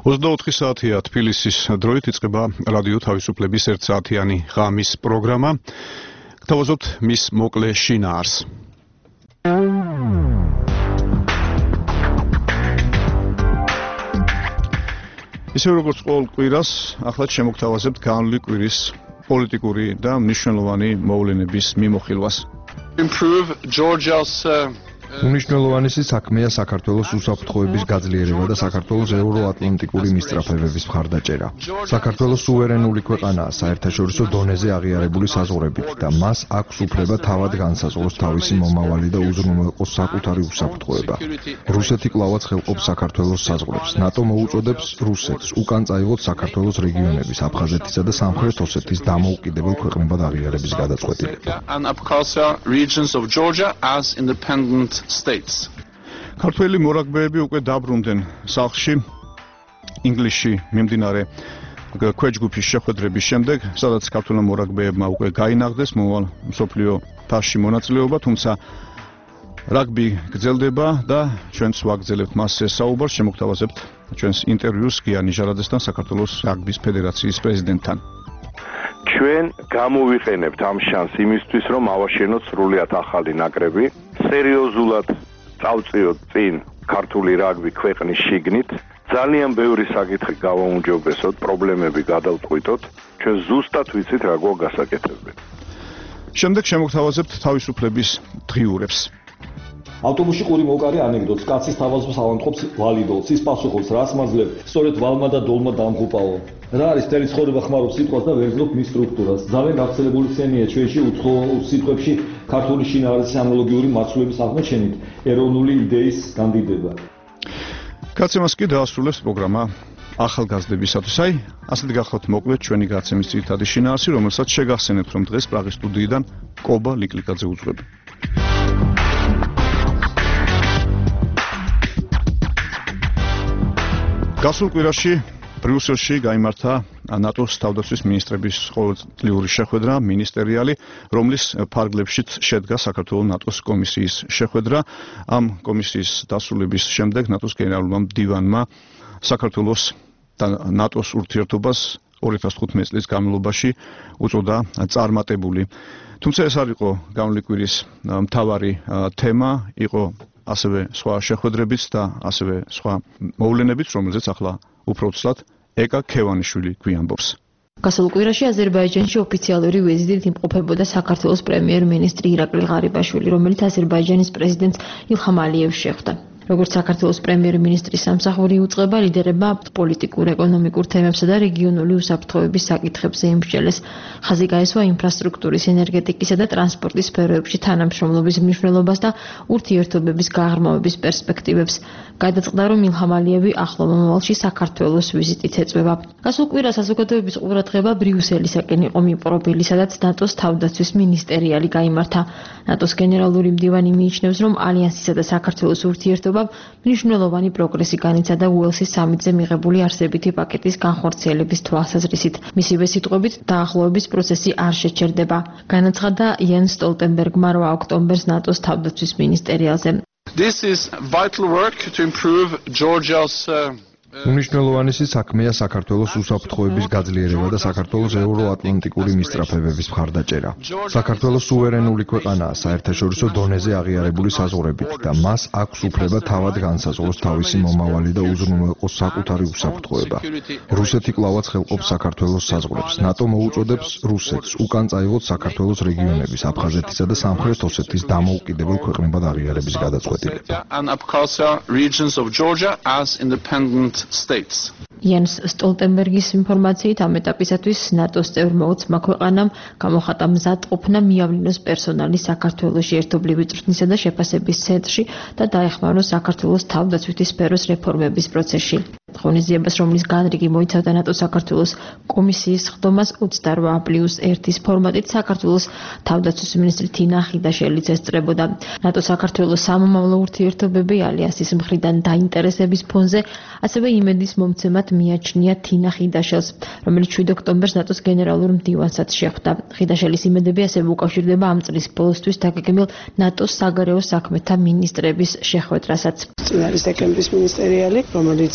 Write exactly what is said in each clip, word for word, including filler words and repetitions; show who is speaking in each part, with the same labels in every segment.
Speaker 1: ოცდაოთხი საათია თბილისის დროით იწყება რადიო თავისუფლების ერთსაათიანი ღამის პროგრამა. გთავაზობთ მის მოკლე შინაარს. ისევე როგორც ყოველ კვირას, ახლაც შემოგთავაზებთ განვლილი კვირის პოლიტიკური და მნიშვნელოვანი მოვლენების მიმოხილვას.
Speaker 2: Improve Georgia's uh...
Speaker 3: უნიშნელოვანესი საქმეა საქართველოს უსაფრთხოების გაძლიერება და საქართველოს ევროატლანტიკური მისწრაფებების მხარდაჭერა. საქართველოს სუვერენული ქვეყანაა საერთაშორისო დონეზე აღიარებული საზღვრებით და მას აქვს უფლება თავად განსაზღვროს თავისი მომავალი და უზრუნველყოს საკუთარი უსაფრთხოება. რუსეთი კვლავაც ხელყოფს საქართველოს საზღვრებს. ნატო მოუწოდებს რუსეთს უკან წაიღოს საქართველოს რეგიონების, აფხაზეთისა და სამხრეთ ოსეთის დამოუკიდებელ ქვეყნებად აღიარების გადაწყვეტილება.
Speaker 2: States.
Speaker 1: ქართველი მორაგბეები უკვე დაბრუნდნენ სახლში ინგლისში მიმდინარე ქვეჯგუფის შეხვედრების შემდეგ, სადაც ქართველმა მორაგბეებმა უკვე გაინაღდეს მომავალ მსოფლიო თასში მონაწილეობა, თუმცა რაგბი გრძელდება და ჩვენც ვაგრძელებთ მასზე საუბარს, შემოგთავაზებთ ჩვენს ინტერვიუს გიანი ჟარაძესთან, საქართველოს რაგბის ფედერაციის პრეზიდენტთან.
Speaker 4: ჩვენ გამოვიყენებთ ამ შანსს იმისთვის, რომ ავაშენოთ სრულიად ახალი ნაკრები, სერიოზულად წავწიოთ წინ ქართული რაგბი ქვეყნის შიგნით, ძალიან ბევრი საკითხი გავაუმჯობესოთ, პრობლემები გადავწყვიტოთ, ჩვენ ზუსტად ვიცით რა გვაქვს გასაკეთებელი.
Speaker 1: შემდეგ შემოგთავაზებთ თავისუფლების დღიურებს.
Speaker 5: ავტობუსში ყური მოკარი ანეკდოტს, კაცის თავაზობს ავანტყოფს ვალიდოლს, ის პასუხობს, რას მაძლევ, სწორედ ვალმა და დოლმა დამღუპაო. რა არის მთელი ცხოვრება ხმარობს სიტყვას და ვერძნობ მის სტრუქტურას. ძალიან გავრცელებული სცენია ჩვენში უცხოურ სიტყვებში ქართული შინაარსის ანალოგიური მაცულების აღმოჩენით ეროვნული იდეის განდიდება.
Speaker 1: გაცემას კი დაასრულებს პროგრამა ახალგაზრდებისათვის. აი, ასეთი გახლავთ მოკლედ ჩვენი გაცემის ძირითადი შინაარსი, რომელსაც შეგახსენებთ, რომ დღეს პრაღის სტუდიიდან კობა ლიკლიკაძე უძღვება. გასულ კვირაში ბრიუსელში გაიმართა ნატოს თავდაცვის მინისტრების ყოველწლიური შეხვედრა მინისტერიალი, რომლის ფარგლებშიც შედგა საქართველოს ნატოს კომისიის შეხვედრა. ამ კომისიის დასრულების შემდეგ ნატოს გენერალურმა მდივანმა საქართველოს და ნატოს ურთიერთობას ორი ათას თხუთმეტი წლის განმავლობაში უწოდა წარმატებული. თუმცა ეს არ იყო განვლილი კვირის მთავარი თემა, იყო ასევე სხვა შეხვედრებიც და ასევე სხვა მოვლენებიც, რომელზეც ახლა უფრო ცუდად ეკა ქევანიშვილი გვიამბობს.
Speaker 6: გასულ კვირაში აზერბაიჯანში ოფიციალური ვიზიტით იმყოფებოდა საქართველოს პრემიერ-მინისტრი ირაკლი ღარიბაშვილი, რომელიც აზერბაიჯანის პრეზიდენტს ილჰამ ალიევს შეხვდა. როგორც საქართველოს პრემიერ-მინისტრის სამსახური უწყება, ლიდერებმა პოლიტიკურ, ეკონომიკურ თემებსა და რეგიონული უსაფრთხოების საკითხებზე იმსჯელეს. ხაზი გაესვა ინფრასტრუქტურის, ენერგეტიკისა და ტრანსპორტის სფეროებში თანამშრომლობის მნიშვნელობას და ურთიერთობების გაღრმავების პერსპექტივებს. გადაწყდა, რომ ილჰამ ალიევი ახლო მომავალში საქართველოს ვიზიტით ეწვევა. გასულ კვირას საზოგადოების ყურადღება ბრიუსელისაკენ იყო მიპყრობილი, სადაც ნატოს თავდაცვის მინისტერიალი გაიმართა. ნატოს გენერალური მდივანი მიიჩნევს, რომ ალიანსისა და საქართველოს ურთიერთობა მნიშვნელოვანი პროგრესი განიცადა უელსის სამიტზე მიღებული არსებითი პაკეტის განხორციელების თვალსაზრისით. მისივე სიტყვებით, დაახლოების პროცესი არ შეჩერდება. განაცხადა იენს სტოლტენბერგმა რვა ოქტომბერს ნატოს თავდაცვის მინისტერიალზე.
Speaker 2: This is vital work to improve Georgia's uh...
Speaker 3: უნიშნელოვანესი საქმეა საქართველოს უსაფრთხოების გაძლიერება და საქართველოს ევროატლანტიკური მისწრაფებების მხარდაჭერა. საქართველოს სუვერენული ქვეყანაა საერთაშორისო დონეზე აღიარებული საზღვრებით და მას აქვს უფლება თავად განსაზღვროს თავისი მომავალი და უზრუნველყოს საკუთარი უსაფრთხოება. რუსეთი კვლავაც ხელყოფს საქართველოს საზღვრებს. ნატო მოუწოდებს რუსეთს უკან წაიღოს საქართველოს რეგიონების, აფხაზეთისა და სამხრეთ ოსეთის დამოუკიდებელ ქვეყნებად აღიარების გადაწყვეტილება.
Speaker 2: States.
Speaker 6: იენს სტოლტენბერგის ინფორმაციით ამ ეტაპისათვის ნატოს წევრმა ოცმა ქვეყანამ გამოხატა მზადყოფნა მიავლინოს პერსონალი საქართველოში ერთობლივი წვრთნისა და შეფასების ცენტრში და დაეხმაროს საქართველოს თავდაცვითი სფეროს რეფორმების პროცესში. ღონისძიებას, რომლის განრიგი მოიცავდა ნატოს საქართველოს კომისიის ხდომას ოცდარვა პლუს ერთის ფორმატით, საქართველოს თავდაცვის მინისტრი თინა ხიდაშელიც ესწრებოდა. ნატო საქართველოს სამომავლო ურთიერთობები ალიანსის მხრიდან დაინტერესების ფონზე ასევე იმედის მომცემად მიაჩნია თინა ხიდაშელს, რომელიც შვიდ ოქტომბერს ნატოს გენერალურ მდივანსაც შეხვდა. ხიდაშელის იმედები ასევე უკავშირდება ამ წლის ბოლოსთვის დაგეგმილ ნატოს საგარეო საქმეთა მინისტრების შეხვედრასაც.
Speaker 7: წინააღმდეგ დეკემბრის მინისტერიალი, რომელიც ძალიან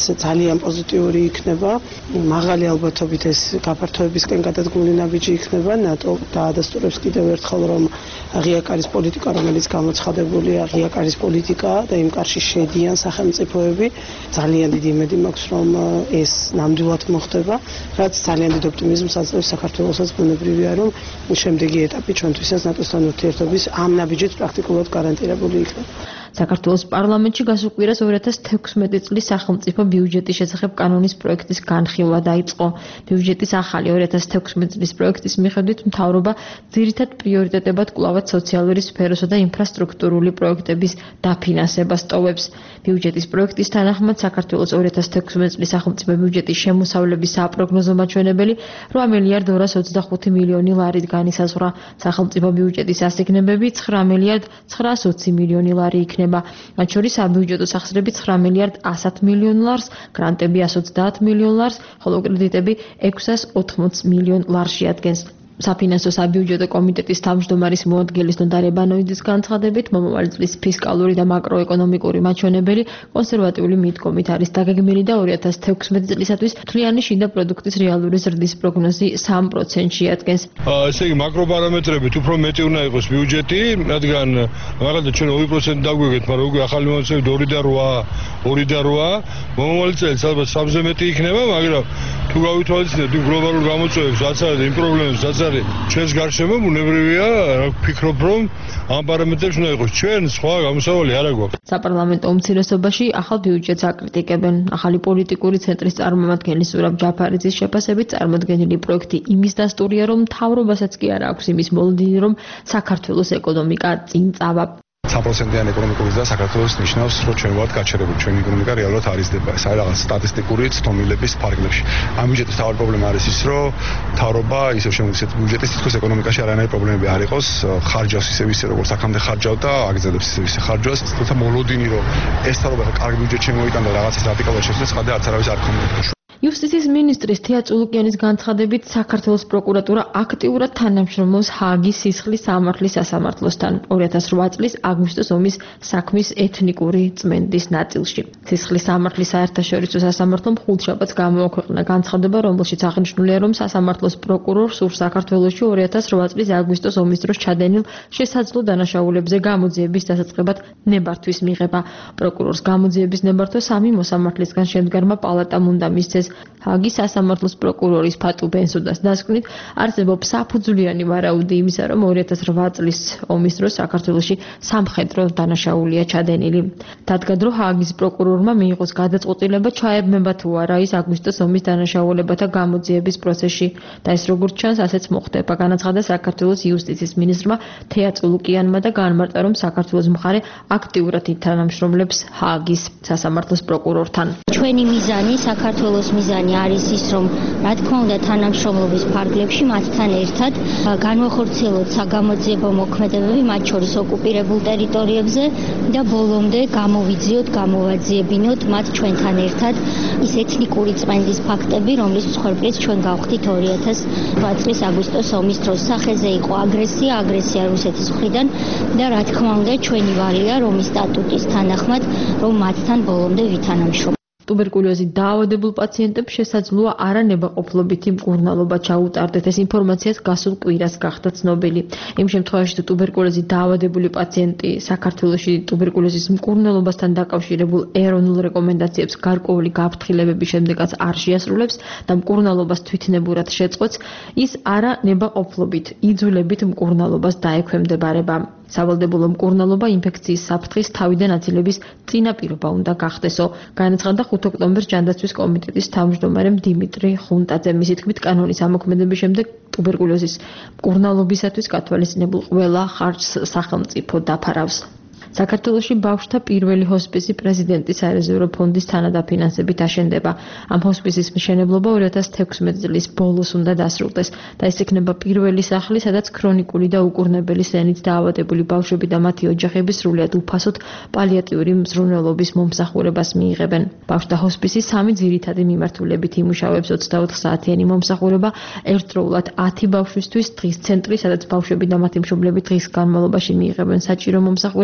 Speaker 7: ძალიან პოზიტიური იქნება. მაღალი ალბათობით ეს გაფართოებისკენ გადადგმული ნაბიჯი იქნება. ნატო დაადასტურებს კიდევ ერთხელ, რომ ღია-კარის პოლიტიკა, რომელიც გამოცხადებულია, ღია-კარის პოლიტიკა და იმ კარში შედიან სახელმწიფოები. ძალიან დიდი იმედი მაქვს, რომ ეს ნამდვილად მოხდება, რაც ძალიან დიდ ოპტიმიზმს აძლევს საქართველოსაც. ბუნებრივია, რომ შემდეგი ეტაპი ჩვენთვისაც ნატოსთან ურთიერთობის ამ ნაბიჯით პრაქტიკულად გარანტირებული იქნება.
Speaker 6: საქართველოს პარლამენტში გასულ კვირას ორი ათას თექვსმეტი წლის სახელმწიფო ბიუჯეტის შესახებ კანონის პროექტის განხილვა დაიწყო. ბიუჯეტის ახალი ორი ათას თექვსმეტი წლის პროექტის მიხედვით მთავრობა ძირითად პრიორიტეტებად კვლავაც სოციალური სფეროსა და ინფრასტრუქტურული პროექტების დაფინანსებას ტოვებს. ბიუჯეტის პროექტის თანახმად საქართველოს ორი ათას თექვსმეტი წლის სახელმწიფო ბიუჯეტის შემოსავლების საპროგნოზო მაჩვენებელი რვა მილიარდ ორას ოცდახუთი მილიონი ლარით განისაზღვრა. სახელმწიფო ბიუჯეტის ასიგნებები ცხრა მილიარდ ცხრაას ოცი მილიონი ლარი იქნება. მათ შორის საბიუჯეტო სახსრები ცხრა მილიარდ ასათ მილიონ ლარს, გრანტები εκατს ოცდაათ მილიონ ლარს, ხოლო კრედიტები ექვსას ოთხმოც მილიონ ლარს შეადგენს. საფინანსო საბიუჯეტო კომიტეტის თავმჯდომარის მოადგილის ნოდარ ებანოიძის განცხადებით, მომავალი წლის ფისკალური და მაკროეკონომიკური მაჩვენებელი კონსერვატიული მიდგომით არის დაგეგმილი და ორი ათას თექვსმეტი წლისათვის მთლიანი შინაგანი პროდუქტის რეალური ზრდის პროგნოზი სამ პროცენტს შეადგენს.
Speaker 8: ესე იგი მაკროპარამეტრებით უფრო მეტი უნდა იყოს ბიუჯეტი, რადგან მაგალითად ჩვენ ორი პროცენტი დაგვიგეთ, მაგრამ უკვე ახალი მონაცემებით ორი და რვა, ორი და რვა, მომავალი წელს ალბათ სამზე მეტი იქნება, მაგრამ თუ გავითვალისწინებთ იმ გლობალურ გამოწვევებს, რაც არის იმ პრობლემებს, რაც ჩვენს გარშემო, ბუნებრივია, ვფიქრობ, რომ ამ პარამეტრებს უნდა იყოს ჩვენ სხვა გამოსავალი არ აქვს.
Speaker 6: საპარლამენტო უმცირესობაში ახალ ბიუჯეტს აკრიტიკებენ. ახალი პოლიტიკური ცენტრის წარმომადგენლის ზურაბ ჯაფარიძის შეფასებით წარმოდგენილი პროექტი იმის დასტურია, რომ მთავრობასაც კი არ აქვს იმის მოლოდინი, რომ საქართველოს ეკონომიკა წინ წავა.
Speaker 9: სამ პროცენტიანი ეკონომიკური ზრდა საქართველოს ნიშნავს, რომ ჩვენ ვართ გაჩერებული, ჩვენი ეკონომიკა რეალურად არიზდება. ეს არის რაღაც სტატისტიკური ცდომილების ფარგლებში. ამ ბიუჯეტის მთავარი პრობლემა არის ის, რომ მთავრობა ისევ შემოგვიძეთ ბიუჯეტის თითქოს ეკონომიკაში არანაირი პრობლემები არ იყოს, ხარჯავს ისევ ისე, როგორც აქამდე ხარჯავდა, აგზადებს ისევ ისე ხარჯავს, თუმცა მოლოდინი, რომ ეს მთავრობა კარგი ბიუჯეტი შემოიტანდა და რაღაცას რადიკალურად შეცვლა, ხადა არც არავის არ ქონდა.
Speaker 6: იუსტიციის მინისტრის თეა წულუკიანის განცხადებით, საქართველოს პროკურატურა აქტიურად თანამშრომლობს ჰააგის სისხლის სამართლის სასამართლოსთან ორი ათას რვა წლის აგვისტოს ომის საქმის ეთნიკური წმენდის ნაწილში. სისხლის სამართლის საერთაშორისო სასამართლომ ხუთშაბათს გამოაქვეყნა განცხადება, რომელშიც აღნიშნულია, რომ სასამართლოს პროკურორ სურს საქართველოში ორი ათას რვა წლის აგვისტოს ომის დროს ჩადენილ შესაძლო დანაშაულებზე გამოძიების დასაწყებად ნებართვის მიღება. პროკურორს გამოძიების ნებართვა სამი მოსამართლისგან შემდგარმა პალატამ უნდა მისცეს. ჰააგის სასამართლოს პროკურორის ფატუ ბენსუდას დასკვნით არსებობს საფუძვლიანი ვარაუდი იმისა, რომ ორი ათას რვა წლის ომის დროს საქართველოში სამხედრო დანაშაულია ჩადენილი. დადგა, რომ ჰააგის პროკურორმა მიიღოს გადაწყვეტილება ჩაებმება თუ არა ის აგვისტოს ომის დანაშაულებათა გამოძიების პროცესში და ეს როგორც ჩანს, ასეც მოხდება. განაცხადა საქართველოს იუსტიციის მინისტრმა თეა წულუკიანმა და განმარტა, რომ საქართველოს მხარე აქტიურად ითანამშრომლებს ჰააგის სასამართლოს პროკურორთან.
Speaker 10: ჩვენი მიზანი საქართველოს მიზანი არის ის, რომ რა თქმა უნდა თანამშრომლობის ფარგლებში მათთან ერთად განვახორციელოთ საგამოძიებო მოქმედებები, მათ შორის ოკუპირებულ ტერიტორიებზე და ბოლომდე გამოვიძიოთ, გამოვაძიებინოთ მათ ჩვენთან ერთად ის ეთნიკური წმენდის ფაქტები, რომლის მსხვერპლიც ჩვენ გავხდით ორი ათას რვა წლის აგვისტოს ომის დროს. სახეზე იყო აგრესია, აგრესია რუსეთის მხრიდან და რა თქმა უნდა ჩვენი ვალია რომის სტატუტის თანახმად, რომ მათთან ბოლომდე ვითანამშრომლოთ.
Speaker 6: ტუბერკულოზით დაავადებულ პაციენტებს შესაძლოა არანებაყოფლობითი მკურნალობა ჩაუტარდეთ. ეს ინფორმაციაც გასულ კვირას გახდა ცნობილი. იმ შემთხვევაში, თუ ტუბერკულოზით დაავადებული პაციენტი საქართველოში ტუბერკულოზის მკურნალობასთან დაკავშირებულ ეროვნულ რეკომენდაციებს გარკვეული გაფრთხილებების შემდეგაც არ შეასრულებს და მკურნალობას თვითნებურად შეწყვეტს, ის არანებაყოფლობით, იძულებით მკურნალობას დაექვემდებარება. სავალდებულო მკურნალობა ინფექციის საფრთხის თავიდან აცილების წინაპირობა უნდა გახდესო. განაცხადა ხუთი ოქტომბერს ჯანდაცვის კომიტეტის თავმჯდომარემ დიმიტრი ხუნტაძე. მისი თქმით, კანონის ამოქმედების შემდეგ ტუბერკულოზის მკურნალობისათვის გათვალისწინებულ ყველა ხარჯს სახელმწიფო დაფარავს. საქართველოში ბავშვთა პირველი ჰოსპისი პრეზიდენტის სარეზერვო ფონდის თანადაფინანსებით აშენდება. ამ ჰოსპისის მშენებლობა ორი ათას თექვსმეტი წლის ბოლოს უნდა დასრულდეს და ეს იქნება პირველი სახლი, სადაც ქრონიკული და უკურნებელი სენით დაავადებული ბავშვები და მათი ოჯახები სრულიად უფასოდ პალიატიური მზრუნველობის მომსახურებას მიიღებენ. ბავშვთა ჰოსპისი სამი ძირითადი მიმართულებით იმუშავებს: ოცდაოთხ საათიანი მომსახურება, ერთდროულად ათი ბავშვისთვის, დღის ცენტრი, სადაც ბავშვები და მათი მშობლები დღის განმავლობაში მიიღებენ საჭირო მომსახურებას,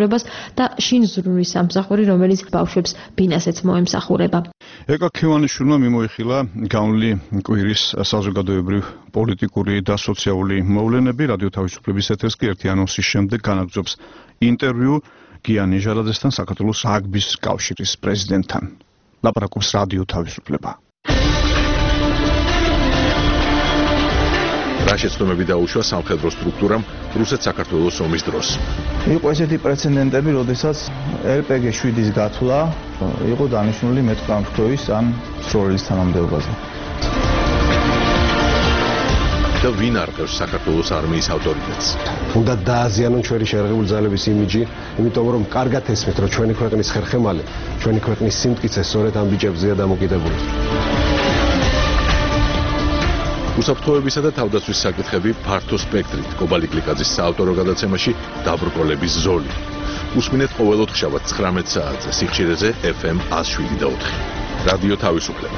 Speaker 6: და შინ ზრუნვის სამსახური, რომელიც ბავშვებს ბინასეც მოემსახურება.
Speaker 1: ეკა ქევანიშვილმა მიმოიხილა განვლილი კვირის საზოგადოებრივ პოლიტიკური და სოციალური მოვლენები. რადიო თავისუფლების ეთერს კი ერთი ანონსის შემდეგ განაგრძობს ინტერვიუ გია ნიჟარაძესთან, საქართველოს რაგბის კავშირის პრეზიდენტთან. ლაპარაკობს რადიო თავისუფლება.
Speaker 11: რა შეცდომები დაუშვა სამხედრო სტრუქტურამ რუსეთ-საქართველოს ომის დროს.
Speaker 12: იყო ესეთი პრეცედენტები, როდესაც ელ პე გი შვიდის გათვლა იყო დანიშნული მეტყამშქროვის ან სროლის თანამდებობაზე.
Speaker 11: და ვინ არყევს საქართველოს არმიის ავტორიტეტს?
Speaker 13: უნდა დააზიანონ ჩვენი შერეულ ძალების იმიჯი, იმიტომ რომ კარგად ესმით, რომ ჩვენი ქვეყნის ხერხემალი, ჩვენი ქვეყნის სიმტკიცე სწორედ ამ ბიჭებზეა დამოკიდებული.
Speaker 11: უსაფრთხოებისა და თავდაცვის საკითხები ფართო სპექტრით. კობალი კლიკაძის საავტორო გადაცემაში დაბრკოლების ზოლი. უსმინეთ ყოველ ოთხშაბათს ცხრამეტ საათზე სიხშირეზე ეფ ემ ათს შვიდი და ოთხი. რადიო თავისუფლება.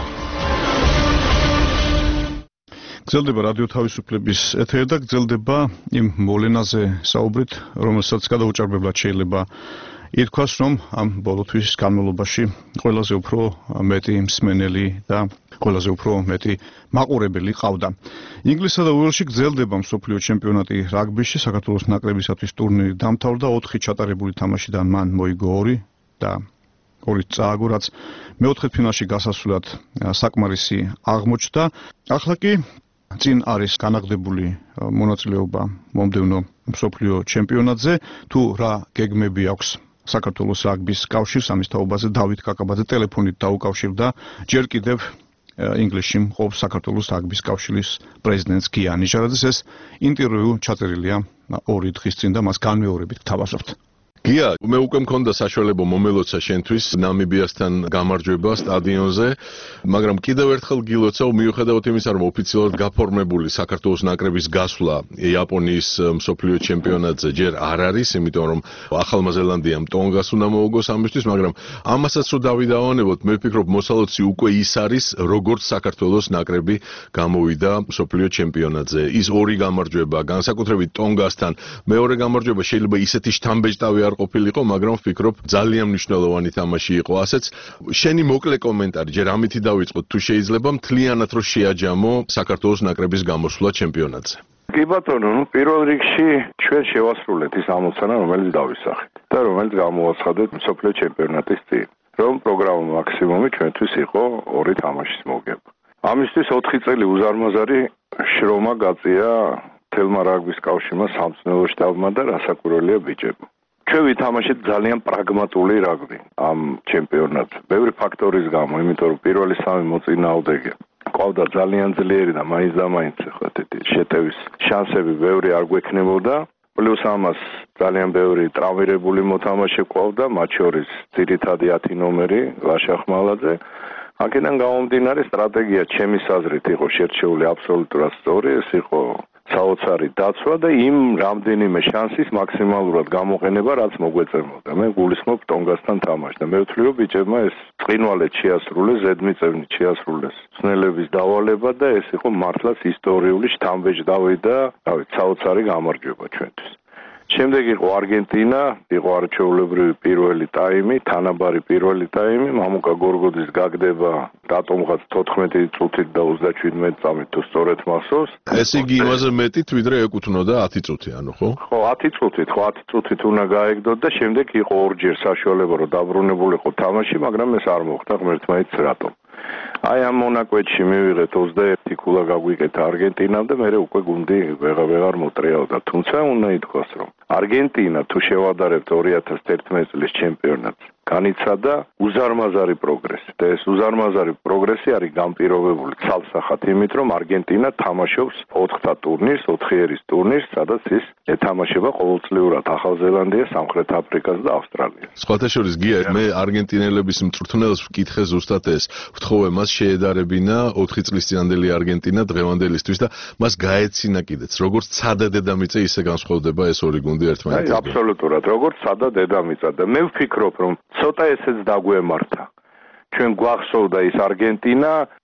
Speaker 1: გრძელდება რადიო თავისუფლების ეთერი და გრძელდება იმ მოვლენაზე საუბრით, რომელსაც გადაუჭარბებლად შეიძლება ითქვას, რომ ამ ბოლო თვის განმავლობაში ყველაზე უფრო მეტი მსმენელი და ყველაზე უფრო მეტი მაყურებელი ყავდა. ინგლისსა და უელსში გრძელდება მსოფლიო ჩემპიონატი რაგბიში. საქართველოს ნაკრებისათვის ტურნირი დამთავრდა. ოთხი ჩატარებული თამაშიდან მან მოიგო ორი და ორი წააგო, რაც მეოთხედფინალში გასასვლელად საკმარისი აღმოჩნდა. ახლა კი წინ არის განაგდებული მონაწილეობა მომდევნო მსოფლიო ჩემპიონატზე. თუ რა გეგმები აქვს საქართველოს რაგბის კავშირს, ამის თაობაზე დავით კაკაბაძე ტელეფონით დაუკავშირდა. ჯერ კიდევ ინგლისში მყოფ საქართველოს რაგბის კავშირის პრეზიდენტს გია ნიჟარაძეს. ეს ინტერვიუ ჩაწერილია ორი დღის წინ და მას განმეორებით გთავაზობთ.
Speaker 11: გია, მე უკვე მქონდა საშუალება მომელოცა შენთვის ნამიბიასთან გამარჯვება სტადიონზე, მაგრამ კიდევ ერთხელ გილოცავ, მიუხედავად იმისა, რომ ოფიციალურად გაფორმებული საქართველოს ნაკრების გასვლა იაპონიის მსოფლიო ჩემპიონატზე ჯერ არ არის, იმიტომ რომ ახალმა ზელანდიამ ტონგას უნდა მოუგოს ამისთვის, მაგრამ ამასაც რო დავიდავანებოთ, მე ვფიქრობ, მოსალოცი უკვე ის არის, როგორც საქართველოს ნაკრები გამოვიდა მსოფლიო ჩემპიონატზე. ის ორი გამარჯვება, განსაკუთრებით ტონგასთან, მეორე გამარჯვება შეიძლება ისეთი შთამბეჭდავი არ ყოფილიყო, მაგრამ ვფიქრობ ძალიან მნიშვნელოვანი თამაში იყო. ასეც შენი მოკლე კომენტარი, ჯერ ამითი დავიწყოთ, თუ შეიძლება მთლიანად რო შეაჯამო საქართველოს ნაკრების გამოსვლა ჩემპიონატზე.
Speaker 4: კი ბატონო, ნუ პირველ რიგში ჩვენ შევასრულეთ ის ამოცანა, რომელიც დავისახეთ და რომელიც გამოაცხადეთ მსოფლიო ჩემპიონატის წინ, რომ პროგრამა მაქსიმუმი ჩვენთვის იყო ორი თამაშის მოგება. ამისთვის ოთხი წელი უზარმაზარი შრომა გაწია თელმა რაგბის კავშირმა, სამწნევო შტაბმა და რასაკვირველია ბიჭებმა. ჩვენ ვითამაშეთ ძალიან პრაგმატული რაგბი ამ ჩემპიონატზე. ბევრი ფაქტორის გამო, იმიტომ რომ პირველი სამი მოწინააღმდეგე ყავდა ძალიან ძლიერი და მაინც და მაინც შეტევის შანსები ბევრი არ გვექნებოდა. პლუს ამას ძალიან ბევრი ტრავმირებული მოთამაშე ყავდა, მათ შორის ძირითადი ათი ნომერი ლაშა ხმალაძე. აქედან გამომდინარე სტრატეგია ჩემის აზრით იყო შერჩეული აბსოლუტურად სწორი, ეს იყო საოცარი დაცვა და იმ რამდენიმე შანსის მაქსიმალურად გამოყენება, რაც მოგვეწევოდა. მე გულისხმობ ტონგასთან თამაშს და მე ვთვლი, რომ ბიჭებმა ეს წინვალედ შეასრულეს, ზედმიწევნით შეასრულეს ცნელების დავალება და ეს იყო მართლაც ისტორიული შთამბეჭდავი და, რავი, საოცარი გამარჯვება ჩვენთვის. შემდეგ იყო არგენტინა, იყო არჩეულებრივი პირველი ტაიმი, თანაბარი პირველი ტაიმი, მამუკა გორგოდის გაგდება რატომღაც თოთხმეტი წუთით და ოცდაშვიდმეტი წამით თუ სწორედ მახსოვს.
Speaker 11: ესე იგი იმაზე მეტით ვიდრე ეკუთვნოდა ათი წუთი, ანუ ხო?
Speaker 4: ხო, ათი წუთით, ხო, ათი წუთით უნდა გაეგდოთ და შემდეგ იყო ორჯერ საშუალება, რომ დაბრუნებულიყო თამაში, მაგრამ ეს არ მოხდა ღმერთმაიც რატომ. აი ამ მონაკვეთში მივიღეთ ოცდაერთი ქულა გაგვიკეთა არგენტინამ და მე უკვე გუნდი ვეღარ ვეღარ მოტრიალდა. თუმცა უნდა ითქვას, რომ არგენტინა თუ შევადარებთ ორი ათას თერთმეტი წლის ჩემპიონატს, განიცადა უზარმაზარი პროგრესი და ეს უზარმაზარი პროგრესი არის განპირობებული ცალსახად იმით, რომ არგენტინა თამაშობს ოთხთა ტურნირს, ოთხიერის ტურნირს, სადაც ის ეთამაშება ყოველწლიურად ახალ ზელანდიას, სამხრეთ აფრიკას და ავსტრალიას.
Speaker 11: სხვათა შორის გია, მე არგენტინელების მწვრთნელს ვკითხე ზუსტად ეს, ვთხოვე მას შეედარებინა ოთხი წლის წინანდელი არგენტინა დღევანდელისთვის და მას გაეცინა კიდეც, როგორც ცადა დედამიწა ისე განსხვავდება ეს ორი გუნდი ერთმანეთისგან.
Speaker 4: აბსოლუტურად, როგორც ცადა დედამიწა და მე ვფიქრობ, რომ ცოტა ესეც დაგვემართა. ჩვენ გვახსოვდა ის არგენტინა,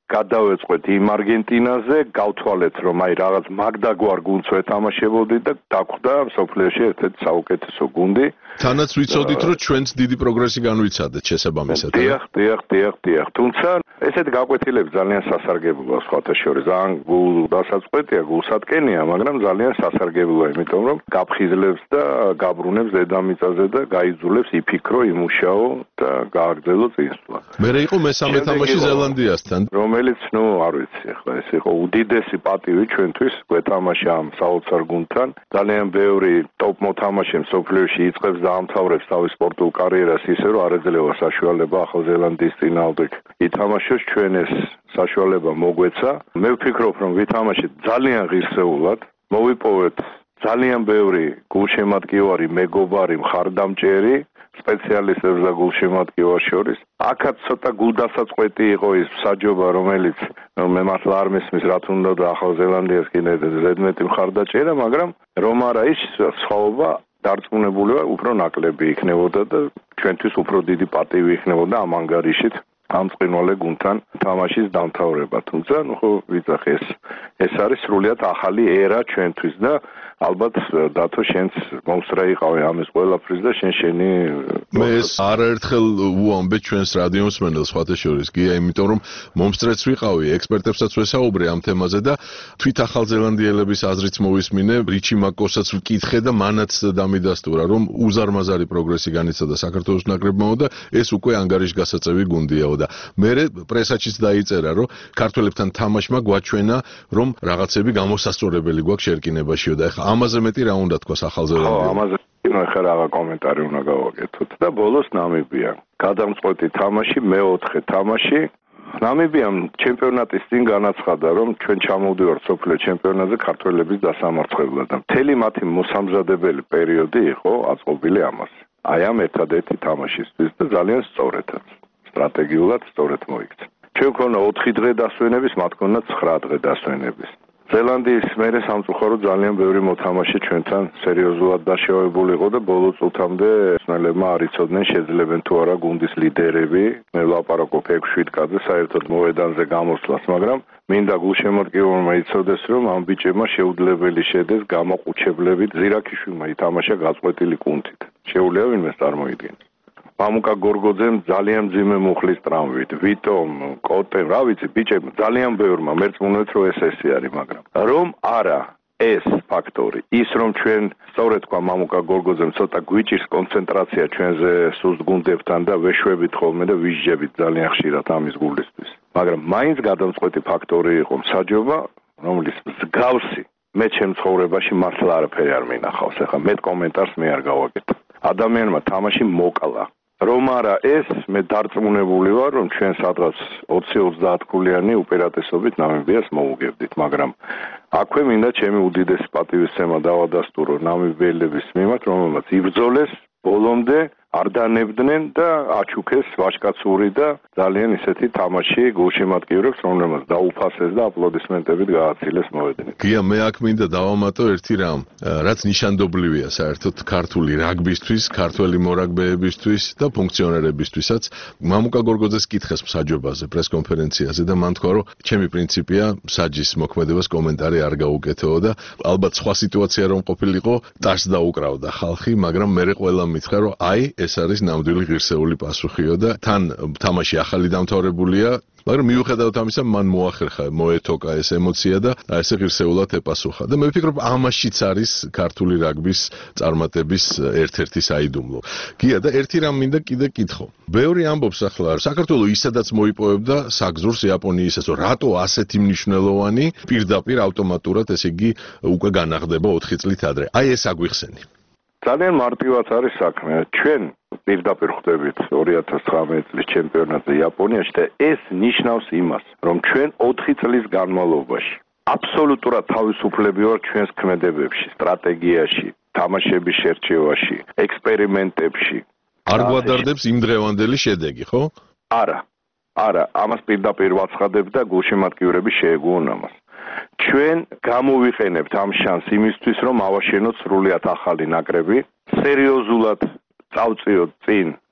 Speaker 4: გადავეწყვეთ იმ არგენტინაზე, გავთვალეთ რომ აი რაღაც მაგდაგვარ გუნდს ვეთამაშებოდით და დაგვხვდა სოფლიოში ერთ-ერთი საუკეთესო გუნდი.
Speaker 11: თანაც ვიცოდით რომ ჩვენც დიდი პროგრესი განვიცადეთ შესაბამისად.
Speaker 4: დიახ, დიახ, დიახ, დიახ. თუმცა ესეთი გაკვეთილები ძალიან სასარგებლოა სხვათა შორის. ან გულ დასაწყეთია, გულსატკენია, მაგრამ ძალიან სასარგებლოა, იმიტომ რომ გაფხიზლებს და გაბრუნებს დედამიწაზე და გაიძულებს იფიქრო, იმუშაო და გააგრძელო წინსვლა.
Speaker 11: მერე იყო მესამე თამაში ზელანდიასთან,
Speaker 4: რომელიც, ნუ, არ ვიცი, ახლა ეს იყო უდიდესი პატივი ჩვენთვის, გვეთამაშა ამ საოცარ გუნდთან. ძალიან ბევრი ტოპ მოთამაშე მსოფლიოში იწყებს და ამთავრებს თავის სპორტულ კარიერას ისე, რომ არ ეძლევა საშუალება ახალ ზელანდიის წინააღმდეგ ითამაშოს, ჩვენ ეს საშუალება მოგვეცა. მე ვფიქრობ, რომ ვითამაშეთ ძალიან ღირსეულად, მოვიპოვეთ ძალიან ბევრი გულშემატკივარი, მეგობარი, მხარდამჭერი სპეციალისტებს და გულშემატკივარს შორის. აქაც ცოტა გულდასაწყვეტი იყო ის საჯობა, რომელიც მე მართლა არ მესმის, რა თქმა უნდა, ახალ ზელანდიას კიდე ზედმეტი მხარდაჭერა, მაგრამ რომ არა ის სხვაობა დარწმუნებულია უფრო ნაკლები იქნებოდა და ჩვენთვის უფრო დიდი პატივი იქნებოდა ამ ანგარიშით ამ წინვალე გუნდთან თამაშის დამთავრება. თუმცა, ნუ ხო ვიცახე ეს ეს არის სრულიად ახალი ერა ჩვენთვის და ალბათ დათო შენც მომსწრე იყავი ამის ყველაფრის და შენ შენი
Speaker 11: მე ეს არაერთხელ უამბე ჩვენს რადიომსმენელს სხვათა შორის გია, იმიტომ რომ მომსწრეც ვიყავი, ექსპერტებსაც ვესაუბრე ამ თემაზე და თვით ახალზელანდიელების აზრიც მოვისმინე, რიჩი მაკოსაც ვკითხე და მანაც დამიდასტურა, რომ უზარმაზარი პროგრესი განიცადა საქართველოს ნაკრებმაო და ეს უკვე ანგარიშგასაწევი გუნდიაო და მერე პრესაჩიც დაიწერა, რომ ქართველებთან თამაშმა გვაჩვენა, რომ რაღაცები გამოსასწორებელი გვაქვს შერკინებაშიო და ეხლა ამაზე მეტი რა უნდა თქვას ახალზელანდიამ?
Speaker 4: ხო, ამაზე ნუ ხა რაღა კომენტარი უნდა გავაკეთოთ და ბოლოს ნამიბია. გადამწყვეტი თამაში, მეოთხე თამაში. ნამიბიამ ჩემპიონატის წინ განაცხადა, რომ ჩვენ ჩამოვდივართ სოფლიო ჩემპიონატზე ქართველების დასამარცხებლად და მთელი მათი მოსამზადებელი პერიოდი იყო აწყობილი ამას. აი ამ ერთადერთი თამაშისთვის და ძალიან სწორედაც. სტრატეგიულად სწორედ მოიქცა. ჩვენ ქონა ოთხი დღე დასვენების, მათ ქონა ცხრა დღე დასვენების. ზელანდიის მერე სამწუხარო ძალიან ბევრი მოთამაშე ჩვენთან სერიოზულად დაშავებული იყო და ბოლო წუთამდე სნელებმა არ იცოდნენ შეძლებენ თუ არა გუნდის ლიდერები. მე ვლაპარაკობ ექვსი კაცზე საერთოდ მოედანზე გამოსვლას, მაგრამ მინდა გულშემატკივრმა იცოდეს, რომ ამ ბიჭებმა შეუძლებელი შედეს გამოყუჩებლებით ზირაქიშვილმა ითამაშა გაწყვეტილი კუნთით. შეუძლია ვინმეს წარმოიდგინოს. მამუკა გორგოძემ ძალიან მძიმე მუხლის ტრამვით, ვიტომ, კოტემ, რა ვიცი, ბიჭებმა ძალიან ბევრმა მერწმუნეთ, რომ ეს ესე არის, მაგრამ რომ არა ეს ფაქტორი, ის რომ ჩვენ სწორედ თქვა მამუკა გორგოძემ ცოტა გვიჭირს კონცენტრაცია ჩვენზე სუსტ გუნდებთან და ვეშვებით ხოლმე და ვიჟჯებით ძალიან ხშირად ამის გულისთვის. მაგრამ მაინც გადამწყვეტი ფაქტორი იყო მსაჯობა, რომლის მსგავსი მე ჩემ ცხოვრებაში მართლა არაფერი არ მინახავს. ეხლა მე კომენტარს მე არ გავაკეთებ. ადამიანმა თამაში მოკლა. რომ არა ეს, მე დარწმუნებული ვარ, რომ ჩვენ სადღაც ოცი ოცდაათ ქულიანი უპირატესობით ნამიბიას მოუგებდით, მაგრამ აქვე მინდა ჩემი უდიდესი პატივისცემა დავადასტურო ნამიბიელების მიმართ, რომელმაც იბრძოლეს ბოლომდე არ დანებდნენ და აჩუქეს ვაჟკაცური და ძალიან ისეთი თამაში გულშემატკივრებს, რომელმაც დაუფასეს და აპლოდისმენტებით გააცილეს მოედნით.
Speaker 11: გია, მე აქ მინდა დავამატო ერთი რამ, რაც ნიშანდობლივია საერთოდ ქართული რაგბისთვის, ქართველი მორაგბეებისთვის და ფუნქციონერებისთვისაც. მამუკა გორგოძეს კითხეს მსაჯობაზე პრესკონფერენციაზე და მან თქვა, რომ ჩემი პრინციპია მსაჯის მოქმედებას კომენტარი არ გაუკეთეო და ალბათ სხვა სიტუაცია რომ ყოფილიყო, ტარს დაუკრავდა ხალხი, მაგრამ მე ყველა მითხრა, რომ აი ეს არის ნამდვილი ღირსეული პასუხიო და თან თამაში ახალი დამთავრებულია, მაგრამ მიუხედავად ამისა მან მოახერხა, მოეთოკა ეს ემოცია და ესე ღირსეულად ეპასუხა. და მე ვფიქრობ ამაშიც არის ქართული რაგბის წარმატების ერთ-ერთი საიდუმლო. გია და ერთი რამ მინდა კიდე კითხო. ბევრი ამბობს ახლა, საქართველო ისედაც მოიპოვებდა საგზურს იაპონიისას, რომ რატო ასეთი მნიშვნელოვანი პირდაპირ ავტომატურად, ესე იგი, უკვე განახდება ოთხი წლით ადრე. აი ეს აგვიხსენი.
Speaker 4: ძალიან მარტივად არის საქმე. ჩვენ პირდაპირ ხვდებით ორი ათას ცხრამეტი წლის ჩემპიონატზე იაპონიაში და ეს ნიშნავს იმას, რომ ჩვენ ოთხი წლის განმავლობაში აბსოლუტურად თავისუფლები ვართ ჩვენს ქმედებებში, სტრატეგიაში, თამაშების შერჩევაში, ექსპერიმენტებში.
Speaker 11: არ გვადარდებს იმ დღევანდელი შედეგი, ხო?
Speaker 4: არა. არა, ამას პირდაპირ ვაცხადებ და გულშემატკივრები შეეგუონ ამას. ჩვენ გამოვიყენებთ ამ შანსს იმისთვის, რომ ავაშენოთ სრულიად ახალი ნაკრები, სერიოზულად წავწიოთ წინ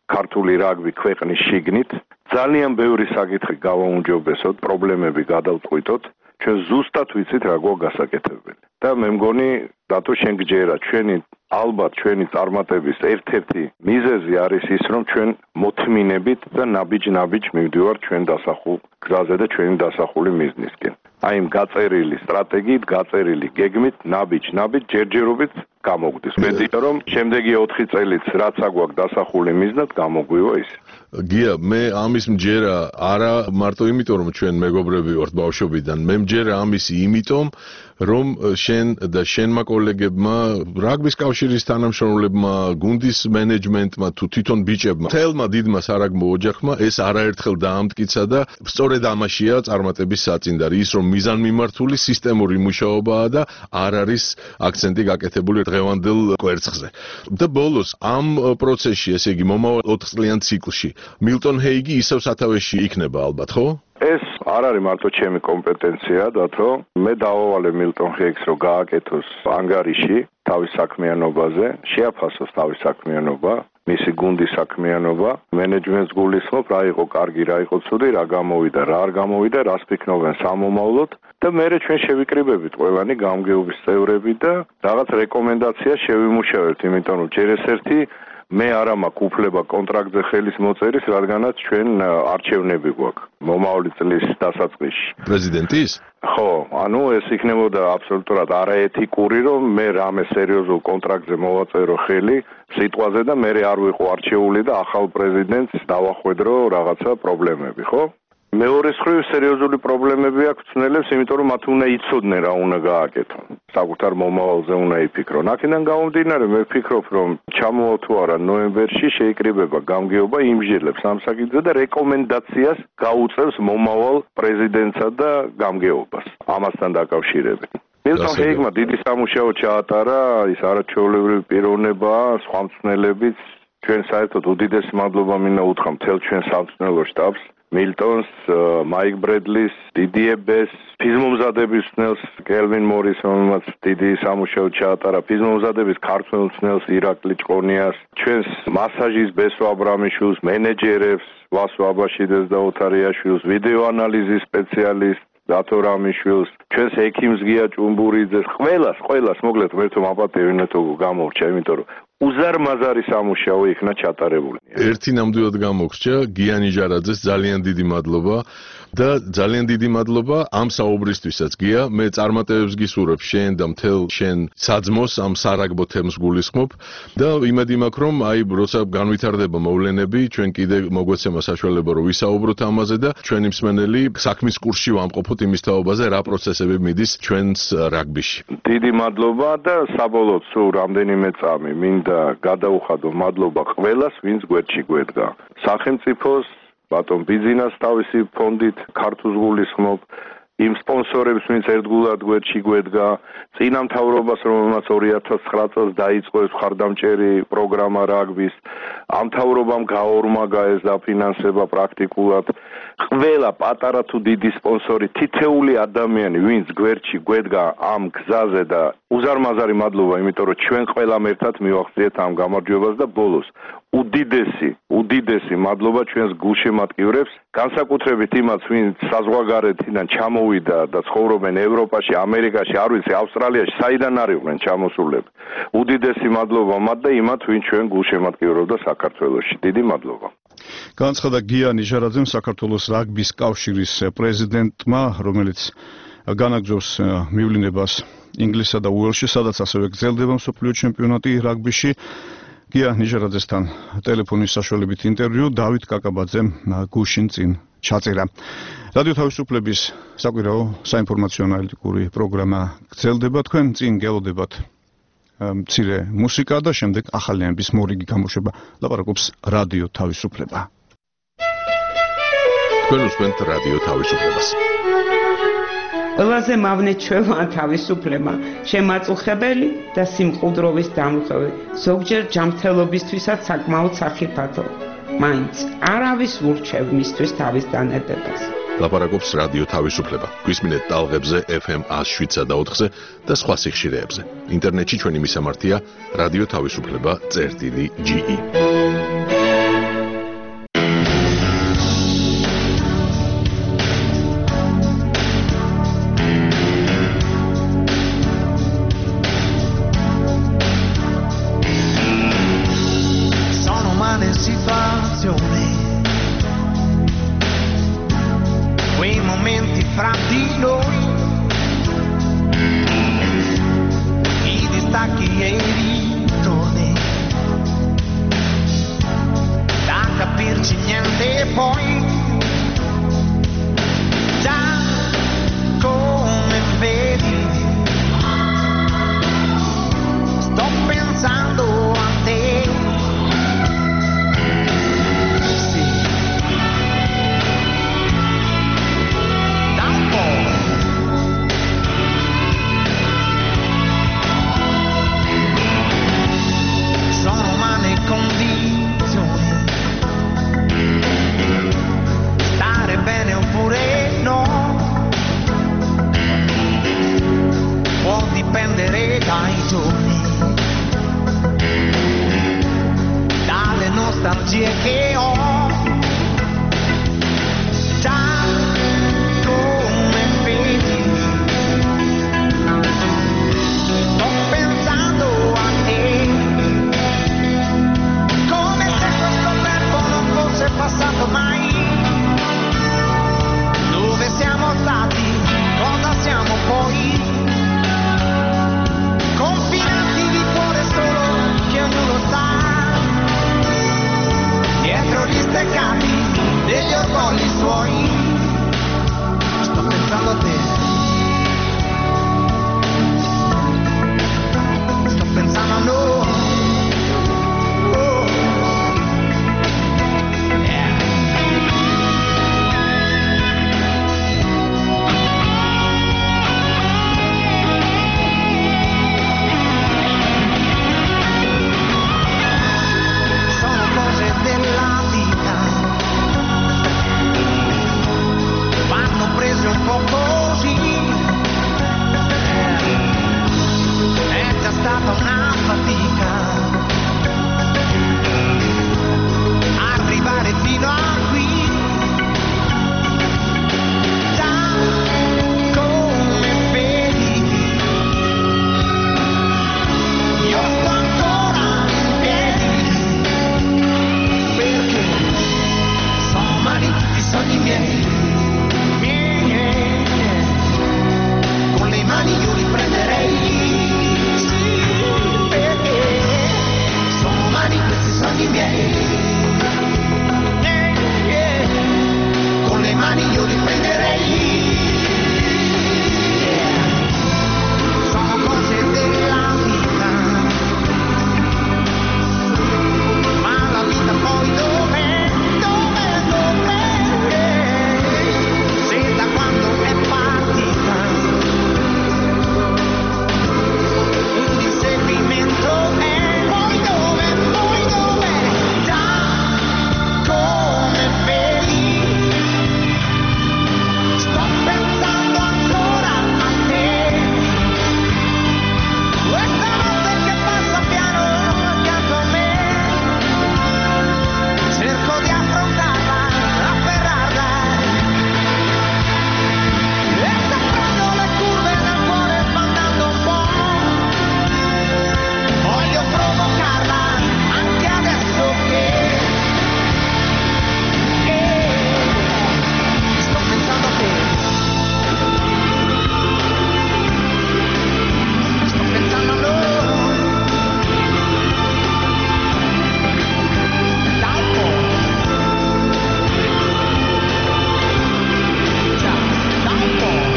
Speaker 4: ქართული რაგბი ქვეყნის შიგნით. ძალიან ბევრი საკითხი გავაუმჯობესოთ, პრობლემები გადავწყვიტოთ. ჩვენ ზუსტად ვიცით რა გვაქვს გასაკეთებელი. და მე მგონი დათო შენ გჯერა ჩვენი ალბათ ჩვენი წარმატების ერთ-ერთი მიზეზი არის ის რომ ჩვენ მოთმინებით და ნაბიჯ-ნაბიჯ მივდივართ ჩვენ დასახულ გზაზე და ჩვენი დასახული მიზნისკენ. აი იმ გაწერილი სტრატეგიით, გაწერილი გეგმით, ნაბიჯ-ნაბიჯ ჯერჯერობით გამოგვდის. მედია რომ შემდეგი ოთხი წელიც რაც აგვაქვს დასახული მიზნად გამოგვივა ის.
Speaker 11: გია, მე ამის მჯერა არა მარტო იმიტომ რომ ჩვენ მეგობრები ვართ ბავშვობიდან, მე მჯერა ამის იმიტომ რომ შენ და შენმა კოლეგებმა, რაგბის კავშირის თანამშრომლებმა, გუნდის მენეჯმენტმა თუ თვითონ ბიჭებმა, თელმა დიდმა სარაგბო ოჯახმა ეს არაერთხელ დაამტკიცა და სწორედ ამაშია წარმატების საწინდარი, ის რომ მიზანმიმართული სისტემური მუშაობაა და არ არის აქცენტი გაკეთებული დღევანდელ კვერცხზე. და ბოლოს ამ პროცესში, ესე იგი მომავალ ოთხ წლიან ციკლში, მილტონ ჰეიგი ისევ სათავეში იქნება ალბათ, ხო?
Speaker 4: ეს არ არის მარტო ჩემი კომპეტენცია, დათო. მე დავავალე მილტონ ჰეიგს რომ გააკეთოს ანგარიში თავის საქმიანობაზე, შეაფასოს თავის საქმიანობა, მისი გუნდის საქმიანობა, მენეჯმენტს გულისხმობ, რა იყო კარგი, რა იყო ცუდი, რა გამოვიდა, რა არ გამოვიდა, რას ფიქრობენ სამომავლოდ და მე ჩვენ შევიკრიბებით ყველანი გამგეობის წევრები და რაღაც რეკომენდაცია შევიმუშავებთ, იმიტომ რომ ჯერ ეს ერთი მე არ მაქვს უფლება კონტრაქტზე ხელის მოწერის, რადგანაც ჩვენ არჩევნები გვაქვს მომავალი წლის დასაწყისში.
Speaker 11: პრეზიდენტის?
Speaker 4: ხო, ანუ ეს იქნებოდა აბსოლუტურად არაეთიკური, რომ მე რამე სერიოზულ კონტრაქტზე მოვაწერო ხელი სიტყვაზე და მე არ ვიყო არჩეული და ახალ პრეზიდენტს დავახვედრო რაღაცა პრობლემები, ხო? მეორე მხრივ სერიოზული პრობლემები აქვს ცნელებს, იმიტომ რომ მათ უნდა იცოდნენ რა უნდა გააკეთონ. საკუთარ მომავალზე უნდა იფიქრონ. აქედან გამომდინარე, მე ვფიქრობ, რომ ჩამოვა თუ არა ნოემბერში შეიკრიბება გამგეობა იმსჯელებს ამ საკითხზე და რეკომენდაციას გაუწევს მომავალ პრეზიდენტსა და გამგეობას ამასთან დაკავშირებით. მილტონ ჰეიგმა დიდი სამუშაო ჩაატარა, ის არაჩვეულებრივი პიროვნებაა, სხვა მწვრთნელებიც. ჩვენ საერთოდ უდიდესი მადლობა მინდა უთხრა მთელ ჩვენ სამწვრთნელო შტაბს. მილტონს, მაიკ ბრედლის, დიდიე ბეს, ფიზმომზადების მწვრთნელს, კელვინ მორის, რომელმაც დიდი სამუშაო ჩაატარა, ფიზმომზადების ქართველ მწვრთნელს, ირაკლი ჭყონიას, ჩვენს მასაჟის ბესო აბრამიშვილს, მენეჯერებს, ვასო აბაშიძეს და ოთარიაშვილს, ვიდეო ანალიზის სპეციალისტს, დათო რამიშვილს, ჩვენს ექიმს გია ჭუმბურიძეს, ყველას, ყველას მოკლედ მერთო მაპატივი ნეტო გამორჩა, იმიტომ რომ უზარმაზარი სამუშაო იქნა ჩატარებული.
Speaker 11: ერთი ნამდვილად გამოგრჩა გიანი ჟარაძეს ძალიან დიდი მადლობა და ძალიან დიდი მადლობა ამ საუბრისთვისაც გია. მე წარმატებებს გისურვებ შენ და მთელ შენ საძმოს ამ სარაგბო თემს გულისხმობ და იმედი მაქვს რომ აი როცა განვითარდება მოვლენები ჩვენ კიდე მოგვეცემა საშუალება რომ ვისაუბროთ ამაზე და ჩვენი მსმენელი საქმის კურსში ვამყოფოთ იმის თაობაზე რა პროცესები მიდის ჩვენს რაგბიში.
Speaker 4: დიდი მადლობა და საბოლოოდ სულ რამდენიმე წამი მინდა და გადაუხადო მადლობა ყველას, ვინც გვერდში გვედგა. სახელმწიფოს, ბატონ ბიძინას თავისი ფონდით ქართულს გულისხმობ, იმ სპონსორებს, ვინც ერთგულად გვერდში გვედგა, წინა მთავრობას, რომელმაც ორი ათას ცხრა წელს დაიწყო ეს მხარდამჭერი პროგრამა რაგბის, ამ მთავრობამ გაორმაგა ეს დაფინანსება პრაქტიკულად. ყველა პატარა თუ დიდი სპონსორი, თითეული ადამიანი, ვინც გვერდში გვედგა ამ გზაზე და უზარმაზარი მადლობა, იმიტომ რომ ჩვენ ყველამ ერთად მივახციეთ ამ გამარჯვებას და ბოლოს უდიდესი, უდიდესი მადლობა ჩვენს გულშემატკივრებს, განსაკუთრებით იმაც, ვინც საზღვარგარეთიდან ჩამოვიდა და ცხოვრობენ ევროპაში, ამერიკაში, არ ვიცი, ავსტრალიაში, საიდან არ იყვნენ ჩამოსულები. უდიდესი მადლობა მათ და იმათ, ვინც ჩვენ გულშემატკივრობდა საქართველოში. დიდი მადლობა.
Speaker 1: განაცხადა გიანი ჟარაძემ, საქართველოს რაგბის კავშირის პრეზიდენტმა, რომელიც განაგრძობს მივლინებას ინგლისსა და უელსში, სადაც ასევე გრძელდება მსოფლიო ჩემპიონატი რაგბიში. გია ნიჟარაძესთან ტელეფონის საშუალებით ინტერვიუ დავით კაკაბაძემ გუშინ წინ ჩაწერა. რადიო თავისუფლების საკვირაო საინფორმაციო ანალიტიკური პროგრამა გრძელდება, თქვენ წინ გელოდებათ მცირე მუსიკა და შემდეგ ახალიანების მორიგი გამოშვება. ლაპარაკობს რადიო თავისუფლება.
Speaker 11: თქვენ უსმენთ რადიო თავისუფლებას.
Speaker 14: ყველაზე მავნე ჩვევა თავისუფლება, შემაწუხებელი და სიმყუდროვის დამღები, ზოგჯერ ჯანმრთელობისთვისაც საკმაოდ სახიფათო. მაინც არავის ურჩევ მისთვის თავის დანებებას.
Speaker 11: ლაპარაკობს რადიო თავისუფლება. გვისმინეთ ტალღებზე ეფ ემ ათს შვიდსა და ოთხზე და სხვა სიხშირეებზე. ინტერნეტში ჩვენი მისამართია რადიო თავისუფლება წერტილი ჯი ი.
Speaker 15: momenti fra di noi, i distacchi e i ritorni, da capirci niente poi, già come vedi sto pensando a te. Sì, da un po'. Sono umane condizioni, stare bene oppure no, può dipendere dai giorni, dalle nostalgie che ho, già come vedi sto pensando a te, come se questo tempo non fosse passato mai. Dove siamo stati, cosa siamo poi, confinati di cuore solo che ognuno sa, dietro gli steccati degli orgogli suoi. Sto pensando a te, sto pensando a noi. Oh. Yeah. Sono cose della vita, vanno prese un po' così, è già stata una fatica arrivare fino a qui, già come vedi io sto ancora in piedi, perché sono umani tutti i sogni miei, miei, con le mani io li prenderei, sì, perché sono umani questi sogni miei, eh, eh, con le mani io li prenderei, yeah. Sono cose della vita, ma la vita poi dov'è, dov'è, dov'è, se da quando è partita un inseguimento è, poi dov'è, poi dov'è, già come vedi sto pensando ancora a te, questa notte che passa piano accanto a me, cerco di affrontarla, afferrarla, e se prendo le curve del cuore sbandando un po', voglio provocarla anche adesso che, che sto pensando a te, sto pensando a loro, da un po', già, da un po'.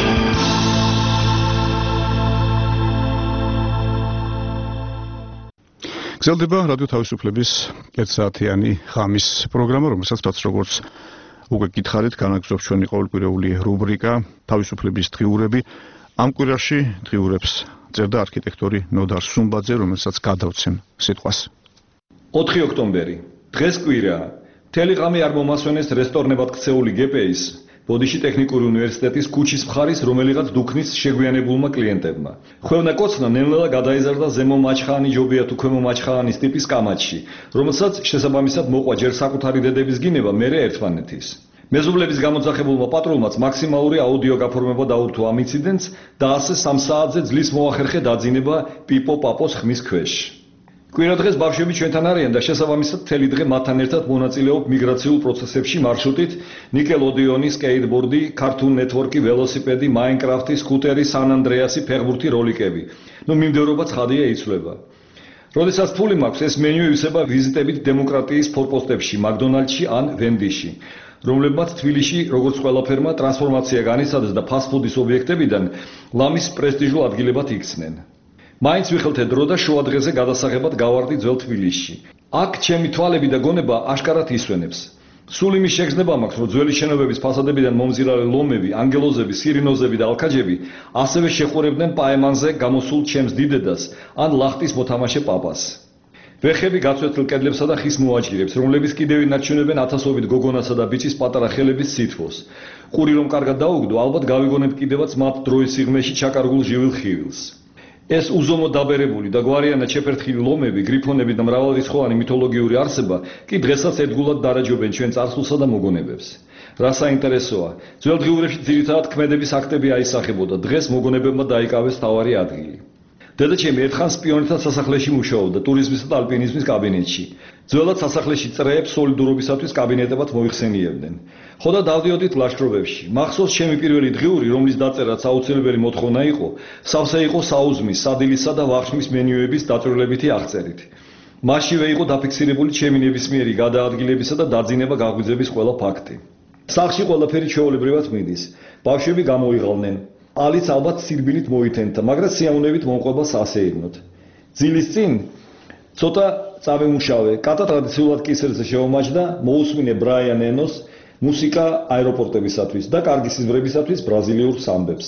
Speaker 1: გრძელდება რადიო თავისუფლების ერთსაათიანი ხამის პროგრამა, რომელსაც როგორც უკვე გითხარით, განაგრძობს ჩვენი ყოველკვირეული რუბრიკა თავისუფლების დღიურები. ამ კვირაში დღიურებს წერდა არქიტექტორი ნოდარ სუმბაძე, რომელსაც გადავცემ სიტყვას.
Speaker 5: ოთხი ოქტომბერი. დღეს კვირაა. მთელი ღამე არ მომასვენეს რესტორნებად ქცეული გპ-ის ბოდიში ტექნიკური უნივერსიტეტის ქუჩის მხარის რომელიღაც დუქნის შეგვიანებულმა კლიენტებმა. ხვევნა კოცნა ნელ-ნელა გადაიზარდა ზემო მაჩხაანი ჯობია თუ ქვემო მაჩხაანის ტიპის კამათში, რომელსაც შესაბამისად მოყვა ჯერ საკუთარი დედების გინება, მერე ერთმანეთის. მეზობლების გამოძახებულმა პატრულმაც მაქსიმალური აუდიო გაფორმება დაურთო ამ ინციდენტს და ასე სამ საათზე ძლის მოახერხე დაძინება პიპო პაპოს ხმის ქვეშ. კვირა დღეს ბავშვები ჩვენთან არიან და შესაბამისად მთელი დღე მათთან ერთად მონაწილეობ მიგრაციულ პროცესებში მარშრუტით ნიკელოდიონი, სკეიტბორდი, Cartoon Network-ი, ველოსიპედი, Minecraft-ი, სკუტერი, San Andreas-ი, ფეხბურთი, როლიკები. ნუ მიმდევრობა ცხადია იცვლება. როდესაც ფული მაქვს, ეს მენიუ ივსება ვიზიტებით დემოკრატიის ფორპოსტებში, McDonald's-ში ან Wendy's-ში, რომლებმაც თბილისში, როგორც ყველაფერმა, ტრანსფორმაცია განიცადეს და ფასტ-ფუდის ობიექტებიდან ლამის პრესტიჟულ ადგილებად იქცნენ. მაინც ვიხელთე დრო და შუა დღეზე გადასაღებად გავარდი ძველ თბილისში. აქ ჩემი თვალები და გონება აშკარად ისვენებს. სულ იმის შეგრძნება მაქვს, რომ ძველი შენობების ფასადებიდან მომზირალი ლომები, ანგელოზები, სირინოზები და ალქაჯები ასევე შეხურებდნენ პაემანზე გამოსულ ჩემს დიდედას ან ლახტის მოთამაშე პაპას. ვეხები გაწვეთილ კედლებსა და ხის მოაჯირებს, რომლებიც კიდევ ინარჩუნებენ ათასობით გოგონასა და ბიჭის პატარა ხელების სითბოს. ყური რომ კარგად დაუგდო, ალბათ გავიგონებ კიდევაც მათ დროის სიღრმეში ჩაკარგულ ჟივილ ხივილს. ეს უზომო დაბერებული და გვარიანად შეფერთხილი ლომები, გრიფონები და მრავალრიცხოვანი მითოლოგიური არსება კი დღესაც ერთგულად დარაჯობენ ჩვენ წარსულსა და მოგონებებს. რა საინტერესოა, ძველდღიურებში ძირითადად ქმედების აქტები აისახებოდა, დღეს მოგონებებმა დაიკავეს თავარი ადგილი. დედაჩემი ერთხან სპიონერთა სასახლეში მუშაობდა ტურიზმისა და ალპინიზმის კაბინეტში. ძველად სასახლეში წრეებს სოლიდურობისათვის კაბინეტებად მოიხსენიებდნენ. ხო და დავდიოდით ლაშქრობებში. მახსოვს ჩემი პირველი დღიური, რომლის დაწერაც აუცილებელი მოთხოვნა იყო, სავსე იყო საუზმის, სადილისა და ვახშმის მენიუების დაწვრილებითი აღწერით. მასშივე იყო დაფიქსირებული ჩემი ნებისმიერი გადაადგილებისა და დაძინება გაღვიძების ყველა ფაქტი. სახლში ყველაფერი ჩვეულებრივად მიდის. ბავშვები გამოიღალნენ. ალიც ალბათ სირბილით მოითენდა, მაგრამ სიამოვნებით მომყვება სასეირნოდ. ძილის წინ ცოტა წავიმუშავე, კატა ტრადიციულად კისერზე შევამაჯდა, მოусმინე ბრაიან ენოს მუსიკა აეროპორტებისათვის და კარგი სიზმრებისათვის ბრაზილიურ სამბებს.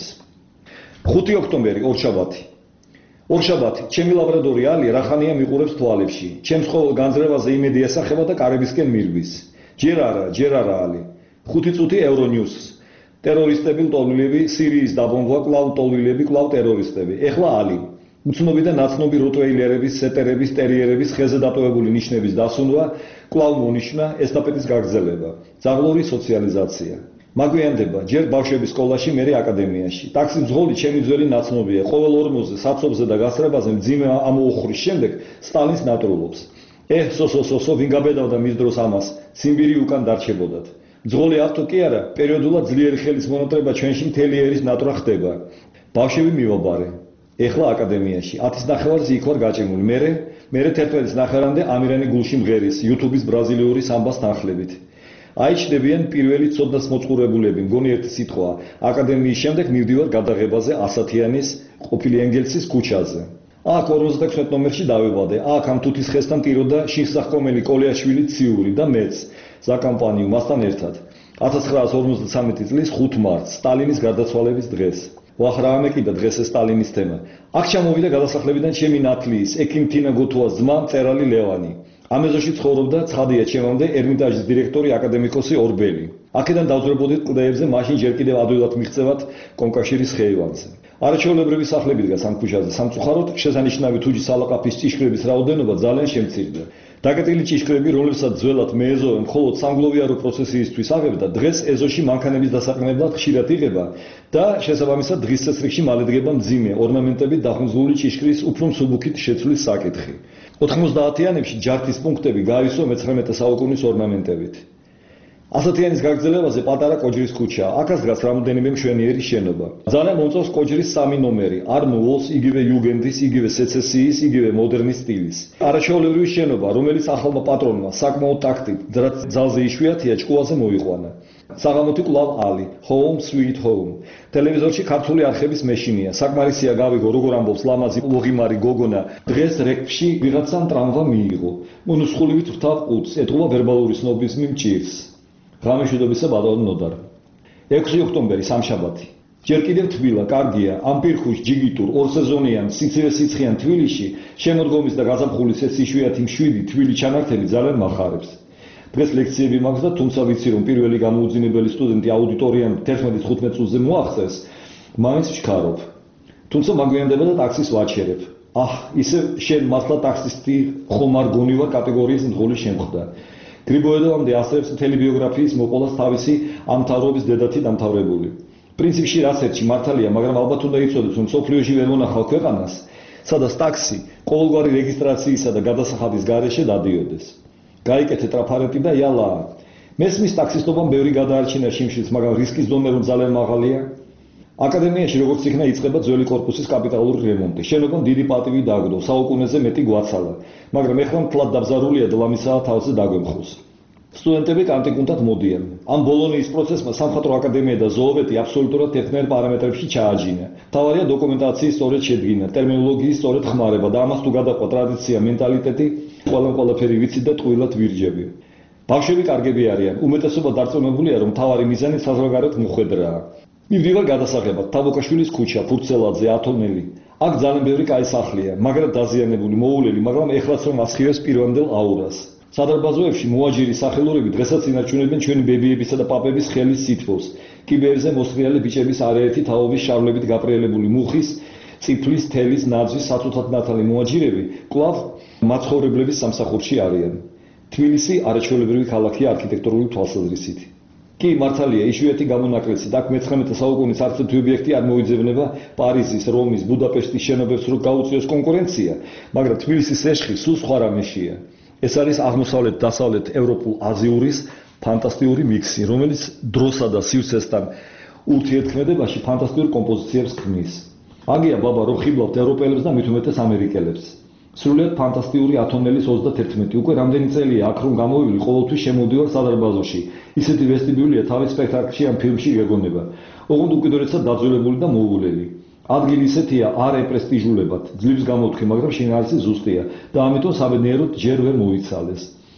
Speaker 5: ხუთი ოქტომბერი, ორშაბათი. ორშაბათი, ჩემი ლაბრადორი ალი რახანია მიყურებს თვალებში. ჩემს ყოველ განძრევაზე იმედი ესახება და კარებისკენ მირბის. ჯერ არა, ჯერ არა ალი. ხუთი წუთი Euronews. ტერორისტები ლტოლვილები, სირიის დაბომბვა, კვლავ ლტოლვილები, კვლავ ტერორისტები. ეხლა ალი. უცნობი და ნაცნობი როტვეილერების, სეტერების, ტერიერების ხეზე დატოვებული ნიშნების დასუნვა, კვლავ მონიშნა ესტაფეტის გაგრძელება. ძაღლური სოციალიზაცია. მაგვიანდება, ჯერ ბავშვების სკოლაში, მერე აკადემიაში. ტაქსის მძღოლი ჩემი ძველი ნაცნობია. ყოველ ორმოზე, საცობზე და გასრებაზე მძიმე ამოუხრის შემდეგ სტალინს ნატრულობს. ეჰ, სოსო-სოსო, ვინ გაბედავდა მის დროს ამას, სიმბირი უკან დარჩებოდათ. მძღოლი ავტო კი არა, პერიოდულად ძლიერი ხელის მონატრება ჩვენში მთელი ერის ნატრა ხდება. ბავშვები მივაბარე. ეხლა აკადემიაში, ათის ნახევარზე იქ ვარ გაჭიმული. მერე, მერე თერთმეტის ნახევარამდე ამირანი გულში მღერის, YouTube-ის ბრაზილიური სამბას თანხლებით. აიჩნდებიან პირველი ცოდნას მოწყურებულები, მგონი ერთი სიტყვა. აკადემიის შემდეგ მივდივარ გადაღებაზე ასათიანის ყოფილი ენგელსის ქუჩაზე. აქ ორმოცდაექვსმეტ ნომერში დავიბადე. აქ ამ თუთის ხესთან ტიროდა შიხსახკომელი კოლიაშვილი ციური და მეც საკამპანიო მასთან ერთად. ათას ცხრაასი ორმოცდამეცი წლის ხუთ მარტს, სტალინის გარდაცვალების დღეს. ვახ რა ამეკიდა დღეს ეს სტალინის თემა. აქ ჩამოვიდა გადასახლებიდან ჩემი ნათლიის, ექიმ თინა გუთუას ძმა, მწერალი ლევანი. ამ ეზოში ცხოვრობდა ცხადია ჩემამდე ერმიტაჟის დირექტორი აკადემიკოსი ორბელი. აქედან დავძვრებოდით კლდეებზე, მაშინ ჯერ კიდევ ადვილად მიღწევათ კონკავშირის ხეივანზე. არაჩვეულებრივი სახლები დგას ამ ქუჩაზე. სამწუხაროდ შესანიშნავი თუჯი სალაყაფის ჭიშკრების რაოდენობა ძალიან შემცირდა. დაკეტილი ჭიშკრები, რომლებსაც ძველად მეეზოვე მხოლოდ სამგლოვიარო პროცესიისთვის აღებდა, დღეს ეზოში მანქანების დასაყრდნებლად ხშირად იღება და შესაბამისად დღის წესრიგში მალე დგება მძიმე ორნამენტებით დახუნძლული ჭიშკრის უფრო მსუბუქით შეცვლის საკითხი. ოთხმოცდაათიანებში ჯართის პუნქტები გააისვა მეცხრამეტე საუკუნის ორნამენტებით. ასათიანის გაგრძელებაზე პატარა კოჯრის ქუჩა. აქაც დგას რამოდენიმე მშვენიერი შენობა. ძალიან მომწონს კოჯრის სამი ნომერი, არნუოლს, იგივე იუგენდის, იგივე სეცესიის, იგივე მოდერნის სტილის. არაჩვეულებრივი შენობა, რომელიც ახალმა პატრონმა საკმაოდ ტაქტით, რაც ძალზე იშვიათია, ჭკუაზე მოიყვანა. საღამოთი კვლავ ალი, home sweet home. ტელევიზორში ქართული არხების მეშინია. საკმარისია გავიგო, როგორ ამბობს ლამაზი უღიმარი გოგონა. დღეს რეკფში ვიღაცამ ტრამვა მიიღო. მონუსხულივით ვრთავ ყუთს, ეთყობა ვერბალური სნობიზმი მჭირს. ღამეშვიდობისა ბატონო ნოდარ. ექვსი ოქტომბერი სამშაბათი. ჯერ კიდევ თბილა, კარგია, ამ პირხუშ ჯიგიტურ ორსეზონიან სიცივე სიცხიან თბილისში შემოდგომის და გაზაფხულის ეს იშვიათი მშვიდი თბილი ჩანართები ძალიან მახარებს. დღეს ლექციები მაქვს და თუმცა ვიცი რომ პირველი გამოუძინებელი სტუდენტი აუდიტორიამ თერთმეტ თხუთმეტ წუთზე მოაღწევს, მაინც ვჩქარობ. თუმცა მაგვიანდება და ტაქსის ვაჩერებ. აჰ, ისე შენ მართლა ტაქსისტი ხომ არ გონი ვარ კატეგორიის მძღოლი შემხვდა. გრიბოედოვამდე ასწრებს მთელი ბიოგრაფიის მოყოლას თავისი ამ მთავრობის დედათი დამთავრებული. პრინციპში რაც ერთში მართალია, მაგრამ ალბათ უნდა იცოდეთ, რომ სოფლიოში ვერ მონახავ ქვეყანას, სადაც ტაქსი ყოველგვარი რეგისტრაციისა და გადასახადის გარეშე დადიოდეს. გაიკეთე ტრაფარეტი და იალა. მესმის ტაქსისტობამ ბევრი გადაარჩინა შიმშილს, მაგრამ რისკის დონე რომ ძალიან მაღალია. აკადემიაში როგორც იქნა იწყება ძველი კორპუსის კაპიტალური რემონტი. შენობამ დიდი პატივი დააგდო, საუკუნეზე მეტი გვაცალა, მაგრამ ეხლა მთლად დაბზარულია და ლამისაა თავზე დაგვემხოს. სტუდენტები კანტიკუნთად მოდიან. ამ ბოლონიის პროცესმა სამხატვრო აკადემია და ზოოვეტი აბსოლუტურად ერთნაირ პარამეტრებში ჩააჯინა. მთავარია დოკუმენტაციის სწორედ შედგენა, ტერმინოლოგიის სწორედ ხმარება და ამას თუ გადაყვა ტრადიცია, მენტალიტეტი, ყველა ყველაფერი ვიცით და ტყუილად ვირჯები. ბავშვები კარგები არიან, უმეტესობა დარწმუნებულია, რომ მთავარი მიზანი საზღვარგარეთ მოხვედრაა. მივდივარ გადასაღებად, თაბოკაშვილის ქუჩა, ფურცელაძე, ათონელი. აქ ძალიან ბევრი კაი სახლია, მაგრამ დაზიანებული, მოულელი, მაგრამ ეხლაც რომ ასხივებს პირვანდელ აურას. სადარბაზოებში მოაჯირი სახელურები დღესაც ინარჩუნებენ ჩვენი ბებიებისა და პაპების ხელის სითბოს. კიბეებზე მოსრიალი ბიჭების არაერთი თაობის შარლებით გაპრიელებული მუხის, წიფლის, თელის, ნაძვის, საწუთად ნათალი მოაჯირები კვლავ მაცხოვრებლების სამსახურში არიან. თბილისი არაჩვეულებრივი ქალაქია არქიტექტურული თვალსაზრისით. კი, მართალია, იშვიათი გამონაკლისი და აქ მეცხრამეტე საუკუნის არც ერთი ობიექტი არ მოიძებნება პარიზის, რომის, ბუდაპეშტის შენობებს რო გაუწიოს კონკურენცია, მაგრამ თბილისის ეშხი სულ სხვა რამეშია. ეს არის აღმოსავლეთ-დასავლეთ ევროპულ-აზიურის ფანტასტიკური მიქსი, რომელიც დროსა და სივრცესთან ურთიერთქმედებაში ფანტასტიკურ კომპოზიციებს ქმნის. აგია ბაბა რომ ხიბლავთ ევროპელებს და მით უმეტეს ამერიკელებს. სრულიად ფანტასტიკური ათონელის ოცდათერთმეტი უკვე რამდენი წელია აქ რომ გამოვივლი ყოველთვის შემოვდივარ სადარბაზოში. ისეთი ვესტიბიულია თავის სპექტაკლში ან ფილმში გეგონება. ოღონდ უკიდურესად დაძველებული და მოულელი. ადგილი ისეთია არ ეპრესტიჟულებად, ძლივს გამოთხი, მაგრამ შინაარსი ზუსტია და ამიტომ საბედნიეროდ ჯერ ვერ მოიცალეს.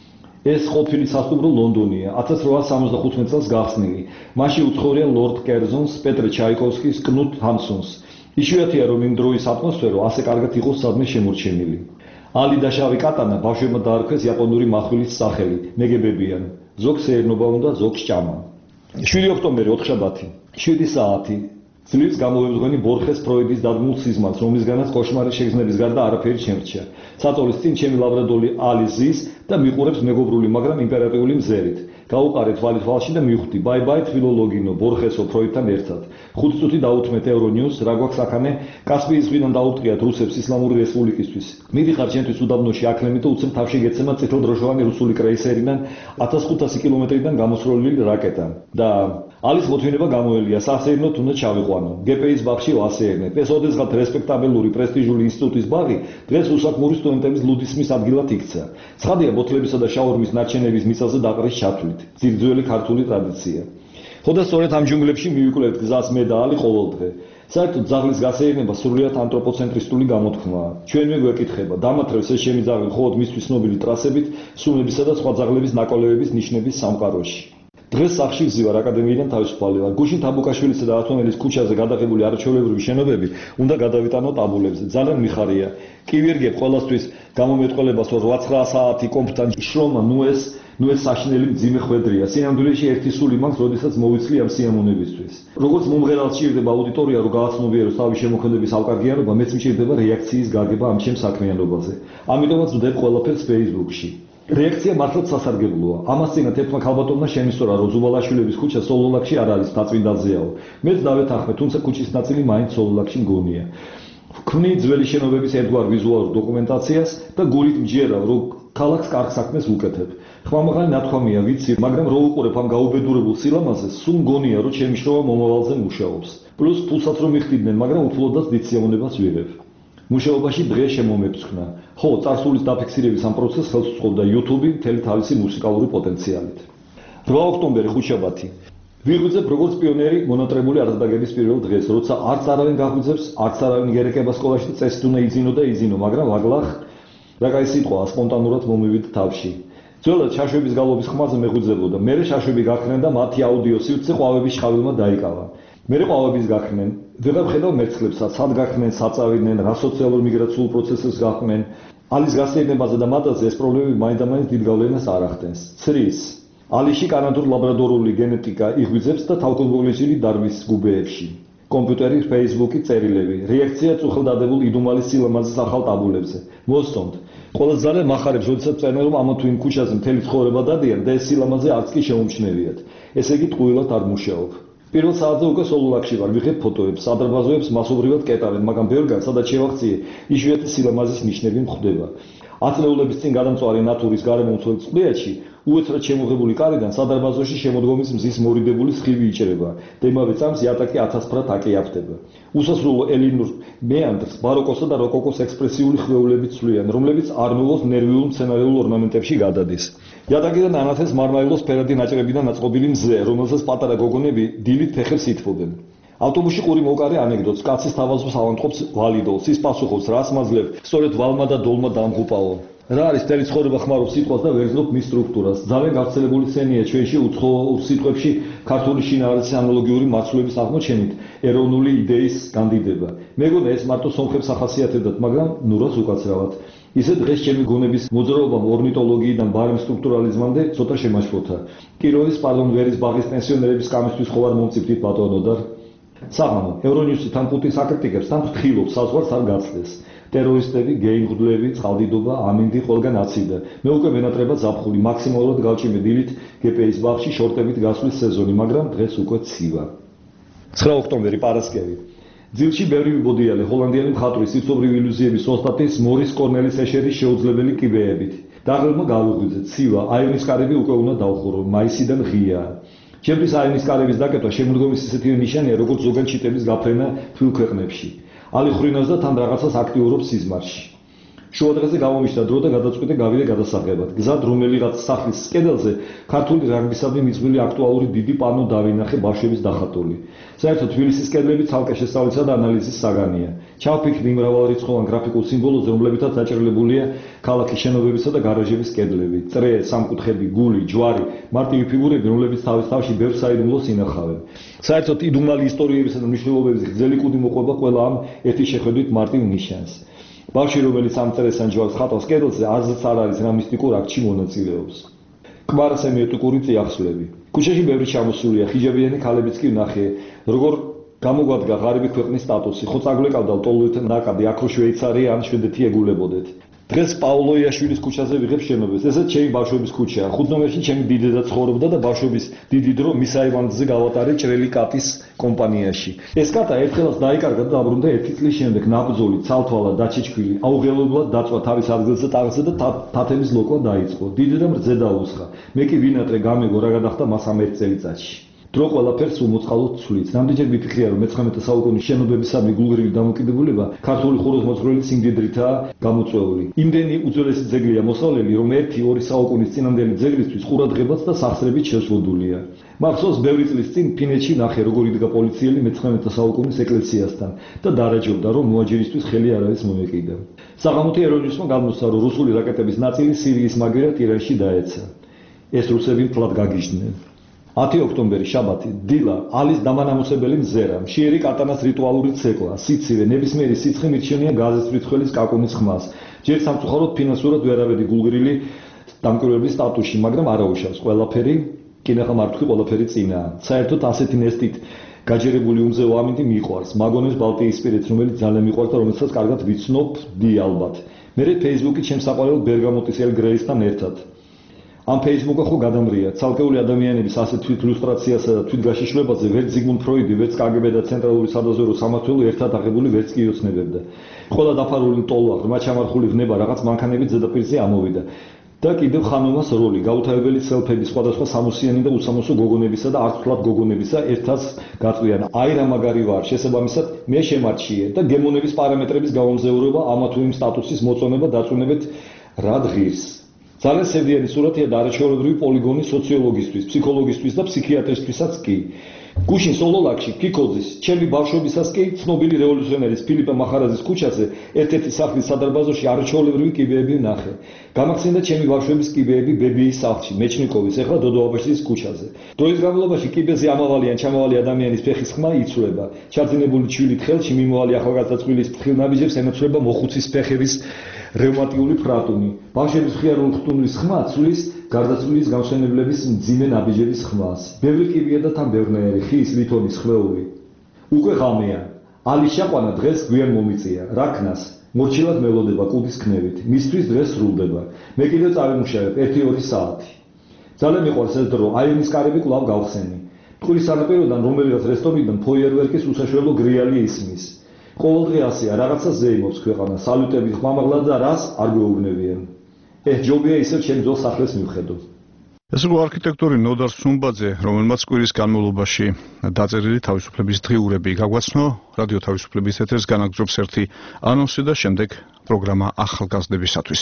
Speaker 5: ეს ყოფილი სასტუმრო ლონდონია, ათას რვაას სამოცდახუთმეტ წელს გახსნილი. მასში უცხოურია ლორდ კერზონს, პეტრე ჩაიკოვსკის, კნუტ ჰამსუნს. იშვიათია რომ იმ დროის ატმოსფერო ასე კარგად იყოს სადმე შემორჩენილი. ალი და შავი კატანა ბავშვებმა დაარქვეს იაპონური מחვილის სახელი, მეგებებიან. ზოგს ეერნობა უნდა, ზოგს ჭამა. შვიდი ოქტომბერი ოთხშაბათი, შვიდი საათი. ძლივს გამოვებზღვენი ბორხეს ფროიდის დადგმულ სიზმარს, რომლისგანაც კოშმარის შეგრძნების გარდა არაფერი შემრჩა. საწოლის წინ ჩემი ლაბრადორი ალი ზის და მიყურებს მეგობრული, მაგრამ იმპერატიული მზერით. გაუყარე თვალი თვალში და მივხვდი, ბაი-ბაი ფილოლოგინო, ბორხესო ფროიდთან ერთად. ხუთ წუთი დაუთმეთ ევრონიუს, რა გვაქვს აქანე, კასპიის ზღვიდან დაუწყიათ რუსებს ისლამური რესპუბლიკისთვის. მიდიხარ ჩემთვის უდაბნოში აქლემით და უცებ თავში გეცემა წითელ-დროშოვანი რუსული კრეისერიდან ათას ხუთასი კილომეტრიდან გამოსროლილი რაკეტა. და ალის მოთმინება გამოელია, სასეირნოთ უნდა ჩავიყვანო. გპ-ის ბაღში ვასეირნეთ. ეს ოდესღაც რესპექტაბელური პრესტიჟული ინსტიტუტის ბაღი დღეს უსაქმური სტუდენტების ლუდისმის ადგილად იქცა. ცხადია, ბოთლებისა და შაურმის ნარჩენების მიწაზე დაყრის ჩათვლით. ძირძველი ქართული ტრადიცია. ხოდა სწორედ ამ ჯუნგლებში მივიკვლევთ გზას მე და ალი ყოველდღე. საერთოდ ძაღლის გასეირნება სრულიად ანთროპოცენტრისტული გამოთქმაა. ჩვენვე გვეკითხება, დამათრევს ეს ჩემი ძაღლი მხოლოდ მისთვის ცნობილი ტრასებით, სუნებისა და სხვა ძაღლების ნაკოლევების ნიშნების სამყაროში. დღეს სახში ვზივარ აკადემიიდან თავისუფალი ვარ. გუშინ თაბუკაშვილისა და ათონელის ქუჩაზე გადაღებული არაჩვეულებრივი შენობები უნდა გადავიტანო ტაბულებზე. ძალიან მიხარია. კი ვირგებ ყოველთვის გამომეტყველებას რომ რვა საათი კომპთან შრომა, ნუ ეს ნუ ეს საშინელი მძიმე ხვედრია. სინამდვილეში ერთი სული მაქვს, როდესაც მოვიცლი ამ სიამონებისთვის. როგორც მომღერალს ჭირდება აუდიტორია, რომ გააცნობიეროს თავის შემოქმედების ავკარგიანობა, მეც მჭირდება რეაქციის გაგება ამ ჩემს საქმიანობაზე. ამიტომაც ვდებ ყველაფერს Facebook-ში. რეაქცია მართლაც სასარგებლოა. ამას წინათ ერთმა ქალბატონმა შემისწორა, რომ ზუბალაშვილების ქუჩა სოლოლაკში არ არის, დაწმინდაზეაო. მეც დავეთანხმე, თუმცა ქუჩის ნაწილი მაინც სოლოლაკში მგონია. ვქმნი ძველი შენობების ერთგვარ ვიზუალურ დოკუმენტაციას და გულით მჯერა, რომ ქალაქს კარგ საქმეს ვუკეთებ. ხმამაღალი ნათქვამია, ვიცი, მაგრამ რო უყურებ ამ გაუბედურებულ სილამაზეს, სულ მგონია, რომ ჩემი შრომა მომავალზე მუშაობს. პლუს ფულსაც რომ მიხდიდნენ, მაგრამ უფლოდაც დიდ სიამონებას ვიღებ. მუშაობაში დღე შემომეფრთხნა. ხო, წარსულის დაფიქსირების ამ პროცესს ხელს უწყობდა YouTube მთელი თავისი მუსიკალური პოტენციალით. რვა ოქტომბერი ხუთშაბათი. ვიღვიძებ როგორც პიონერი მონატრებული არდაგების პირველ დღეს, როცა არც არავინ გაღვიძებს, არც არავინ გერეკება სკოლაში და წესით უნდა იძინო და იძინო, მაგრამ ვაგლახ რა კაი სიტყვა, სპონტანურად მომივიდა თავში. ძველად შაშვების გალობის ხმაზე მეღვიძებოდა, მერე შაშვები გაქრნენ და მათი აუდიო სივრცე ყვავების შხავილმა დაიკავა. მერე ყვავების გაქრნენ, ვეღარ ხედავ მერცხლებსაც, სად გაქრნენ, საწავიდნენ, რა სოციალურ მიგრაციულ პროცესებს გახმენ. ალის გასეირნებაზე და მატაზე ეს პრობლემები მაინდამაინც დიდ გავლენას არ ახდენს. ცრის ალიში კანადურ ლაბორატორიული გენეტიკა იღვიძებს და თავკომპლექსური დარვის გუბეებში. კომპიუტერი, Facebook-ი, წერილები, რეაქცია წუხელდადებულ იდუმალის სილამაზის ახალ ტაბულებზე. მოსწონთ. ყველა ძალიან მახარებს, როდესაც წერენ, რომ ამა თუ იმ ქუჩაზე მთელი ცხოვრება დადიან და ეს სილამაზე არც კი შეუმჩნევიათ. ესე იგი ტყუილად არ მუშაობ. პირველ საათზე უკვე სოლოლაკში ვარ, ვიღებ ფოტოებს, სადარბაზოებს მასობრივად კეტავენ, მაგრამ ბევრგან სადაც შევაღწიე, იშვიათი სილამაზის ნიშნები მხვდება. ათწლეულების წინ გადამწვარი ნატურის გარემომცველ წყლიათში უეცრად შემოღებული კარიდან სადარბაზოში შემოდგომის მზის მორიდებული სხივი იჭრება და იმავე წამს იატაკი ათასფრად აკიაფდება. უსასრულო ელინურ მეანდრს ბაროკოსა და როკოკოს ექსპრესიული ხვეულებით ცვლიან, რომლებიც არმელოს ნერვიულ მცენარეულ ორნამენტებში გადადის. იატაკიდან ანათეს მარმარილოს ფერადი ნაჭრებიდან ნაწყობილი მზე, რომელსაც პატარა გოგონები დილით ფეხებს ითბობენ. ავტობუსში ყური მოკარე ანეკდოტს, კაცის თავაზს ავანტყოფს ვალიდოლს, ის პასუხობს, რას მაძლევ, სწორედ ვალმა და დოლმა დამღუპაო. რა არის მთელი ცხოვრება ხმარობ სიტყვას და ვერძლობ მის სტრუქტურას. ძალიან გავრცელებული სცენია ჩვენში უცხოურ სიტყვებში ქართული შინაარსის ანალოგიური მარცვლების აღმოჩენით ეროვნული იდეის განდიდება. მეგონა ეს მარტო სომხებს ახასიათებდათ, მაგრამ ნურას უკაცრავად. ისე დღეს ჩემი გონების მოძრაობამ ორნიტოლოგიიდან ბარემ სტრუქტურალიზმამდე ცოტა შემაშფოთა. კიროვის პარლამენტის ბაღის პენსიონერების კამისთვის ხო არ მომწიფდით ბატონო და საღამო ევრონიუსი თან პუტინს აკრიტიკებს, თან ფრთხილობს საზღვარს არ გაცდეს. ტერორისტები, გეიმღდლები, წყალდიდობა, ამინდი ყველგან აციდა. მე უკვე მენატრება ზაფხული, მაქსიმალურად გავჭიმე დილით გპ-ის ბაღში შორტებით გასვლის სეზონი, მაგრამ დღეს უკვე ცივა. ცხრა ოქტომბერი პარასკევი. ძილში ბევრი მიბოდიალე ჰოლანდიელი მხატვრის სიცოცხლის ილუზიების ოსტატის მორის კორნელის ეშერის შეუძლებელი კიბეებით. დაღლმა გავუღვიძე, ცივა, აივნის კარები უკვე უნდა დავხურო, მაისიდან ღიაა. ჩემთვის აივნის კარების დაკეტვა შემოდგომის ისეთივე ნიშანია, როგორც ზოგან ჩიტების გაფრენა თბილ ქვეყნებში. ალი ხრინავს და თან რაღაცას აქტიურობს სიზმარში. შუადღეზე გამომიშთა დრო და გადაწყვიტე გავიდე გადასაღებად. გზად რომელიღაც სახლის კედელზე ქართული რაგბისადმი მიძღვნილი აქტუალური დიდი პანო დავინახე ბავშვების დახატული. საერთოდ თბილისის კედლები ცალკე შესწავლისა და ანალიზის საგანია. ჩავფიქრდი იმ მრავალრიცხოვან გრაფიკულ სიმბოლოზე, რომლებითაც დაჭერილებულია ქალაქის შენობებისა და გარაჟების კედლები. წრე, სამკუთხედი, გული, ჯვარი, მარტივი ფიგურები, რომლებიც თავის თავში ბევრ საიდუმლოს ინახავენ. საერთოდ იდუმალი ისტორიებისა და მნიშვნელობების გრძელი კუდი მოყვება ყველა ამ ერთი შეხედვით მარტივ ნიშანს. ბავშვი, რომელიც ამ წერეს ან ჯვარს ხატავს კედელზე, არც არ არის რა მისტიკურ აქტში მონაწილეობს. კვარას ემიოტიკური წიაღსვლები. ქუჩაში ბევრი ჩამოსულია, ხიჯებიანი ქალებიც კი ვნახე, როგორ გამოგვადგა ღარიბი ქვეყნის სტატუსი, ხო წაგვეკავდა ლტოლვით ნაკადი, აქრო შვეიცარია ან შვედეთი ეგულებოდეთ. დღეს პაულო იაშვილის ქუჩაზე ვიღებ შენობებს. ესეც ჩემი ბავშვობის ქუჩაა. ხუთ ნომერში ჩემი დიდედა ცხოვრობდა და ბავშვობის დიდი დრო მის აივანზე გავატარე ჭრელი კატის კომპანიაში. ეს კატა ერთხელაც დაიკარგა და დაბრუნდა ერთი წლის შემდეგ ნაბრძოლი, ცალთვალა, დაჩიჩქვილი, აუღელებლად დაწვა თავის ადგილზე ტაღზე და თათების ლოკვა დაიწყო. დიდედამ რძე დაუსხა. მე კი ვინატრე გამეგო რა გადახდა მას ამ ერთ წელიწადში. დრო ყველაფერს უმოწყალოდ ცვლით. ნამდვილად ვიფიქრია, რომ მეცხრამეტე საუკუნის შენობებისადმი გულგრილი დამოკიდებულება ქართული ხუროთმოძღვრელი სიმდიდრითაა გამოწვეული. იმდენი უძველესი ძეგლია მოსავლელი, რომ ერთი ორი საუკუნის წინანდელი ძეგლისთვის ყურადღებაც და სახსრებით შეზღუდულია. მახსოვს ბევრი წლის წინ ფინეთში ნახე, როგორ იდგა პოლიციელი მეცხრამეტე საუკუნის ეკლესიასთან და დარაჯობდა, რომ მოაჯირისთვის ხელი არ არის მომეკიდა. საღამოთი ეროვნულმა გადმოსცა, რომ რუსული რაკეტების ნაწილი სირიის მაგერად ირანში დაეცა. ეს რუსები მთლად გაგიჟდნენ. ათი ოქტომბერი შაბათი დილა ალის დამანამოსებელი მზერა მშიერი კატანას რიტუალური ცეკვა სიცივე ნებისმიერი სიცხე მირჩენია გაზის ფრიცხველის კაკუნის ხმას ჯერ სამწუხაროდ ფინანსურად ვერავედი გულგრილი დამკვირვებლის სტატუსში მაგრამ არაუშავს ყველაფერი კინახა მართვი ყველაფერი წინაა საერთოდ ასეთი ნესტით გაჯერებული უმზეო ამინდი მიყვარს მაგონებს ბალტიისპირეთს რომელიც ძალიან მიყვარს და რომელსაც კარგად ვიცნობ დი ალბათ მე ფეისბუქი ჩემს საყვარელ ბერგამოტის ელ გრეისთან ერთად ამ ფეისბუქა ხო გადამრია ცალკეული ადამიანების ასეთ თვით ილუსტრაციასა და თვითგაშიშვლებაზე ვერც ზიგმუნდ ფროიდი, ვერც კგბ და ცენტრალური სადაზვერვო სამმართველო ერთად აღებული ვერც კი ოცნებებდა. ყველა დაფარული ტოლვა, ღრმა ჩამარხული ვნება რაღაც მანქანებით ზედაპირზე ამოვიდა. და კიდევ ხანომას როლი, გაუთავებელი სელფები სხვადასხვა სამოსიანი და უსამოსო გოგონებისა და არც თვლად გოგონებისა ერთად გაწვიან. აი რა მაგარი ვარ, შესაბამისად მე შემარჩიე და გემონების პარამეტრების გამომზეურება ამა თუ იმ სტატუსის მოწონება დაწუნებით რა დღის. ძალიან სევდიანი სურათია და არაჩვეულებრივი პოლიგონი სოციოლოგისთვის, ფსიქოლოგისთვის და ფსიქიატრისთვისაც კი. გუშინ სოლოლაკში, ქიქოძის, ჩემი ბავშვობისას კი ცნობილი რევოლუციონერის ფილიპე მახარაძის ქუჩაზე ერთ-ერთი სახლის სადარბაზოში არაჩვეულებრივი კიბეები ვნახე. გამახსენდა ჩემი ბავშვობის კიბეები ბებიის სახლში, მეჩნიკოვის, ეხლა დოდო აბაშიძის ქუჩაზე. დროის განმავლობაში კიბეზე ამავალი ან ჩამავალი ადამიანის ფეხის ხმა იცვლება. ჩაძინებული ჩვილით ხელში მიმოვალი ახალგაზრდა წყვილის ფხილნაბიჯებს ემოცვლება მოხუცის ფეხების რევმატიული ფრატუმი. ბავშვების ხიარული ხტუნვის ხმა ცვლის გარდაცვლილის გამშენებლების მძიმე ნაბიჯების ხმას. ბევრი კიბეა და თან ბევრნაირი ხის ლითონის ხვეული. უკვე ღამეა. ალის შეყვანა დღეს გვიან მომიწია. რა ქნას? მორჩილად მელოდება კუდის ქნევით. მისთვის დღეს სრულდება. მე კიდევ წავიმუშავებ ერთი ორი საათი. ძალიან მიყვარს ეს დრო, აივნის კარები კვლავ გავხსენი. ყურის სანაპიროდან რომელიღაც რესტორნიდან ფოიერვერკის უსაშველო გრიალი ისმის. ყოველდღე ასეა, რაღაცა ზეიმობს ქვეყანა, სალუტებით ხმამაღლა და რას არ გვეუბნებიან. ეს ჯობია ისევ ჩემ ძველ სახლის მივხედო.
Speaker 1: ეს იყო არქიტექტორი ნოდარ სუმბაძე, რომელმაც კვირის განმავლობაში დაწერილი თავისუფლების დღიურები გაგვაცნო. რადიო თავისუფლების ეთერს განაგრძობს ერთი ანონსი და შემდეგ პროგრამა ახალგაზრდებისათვის.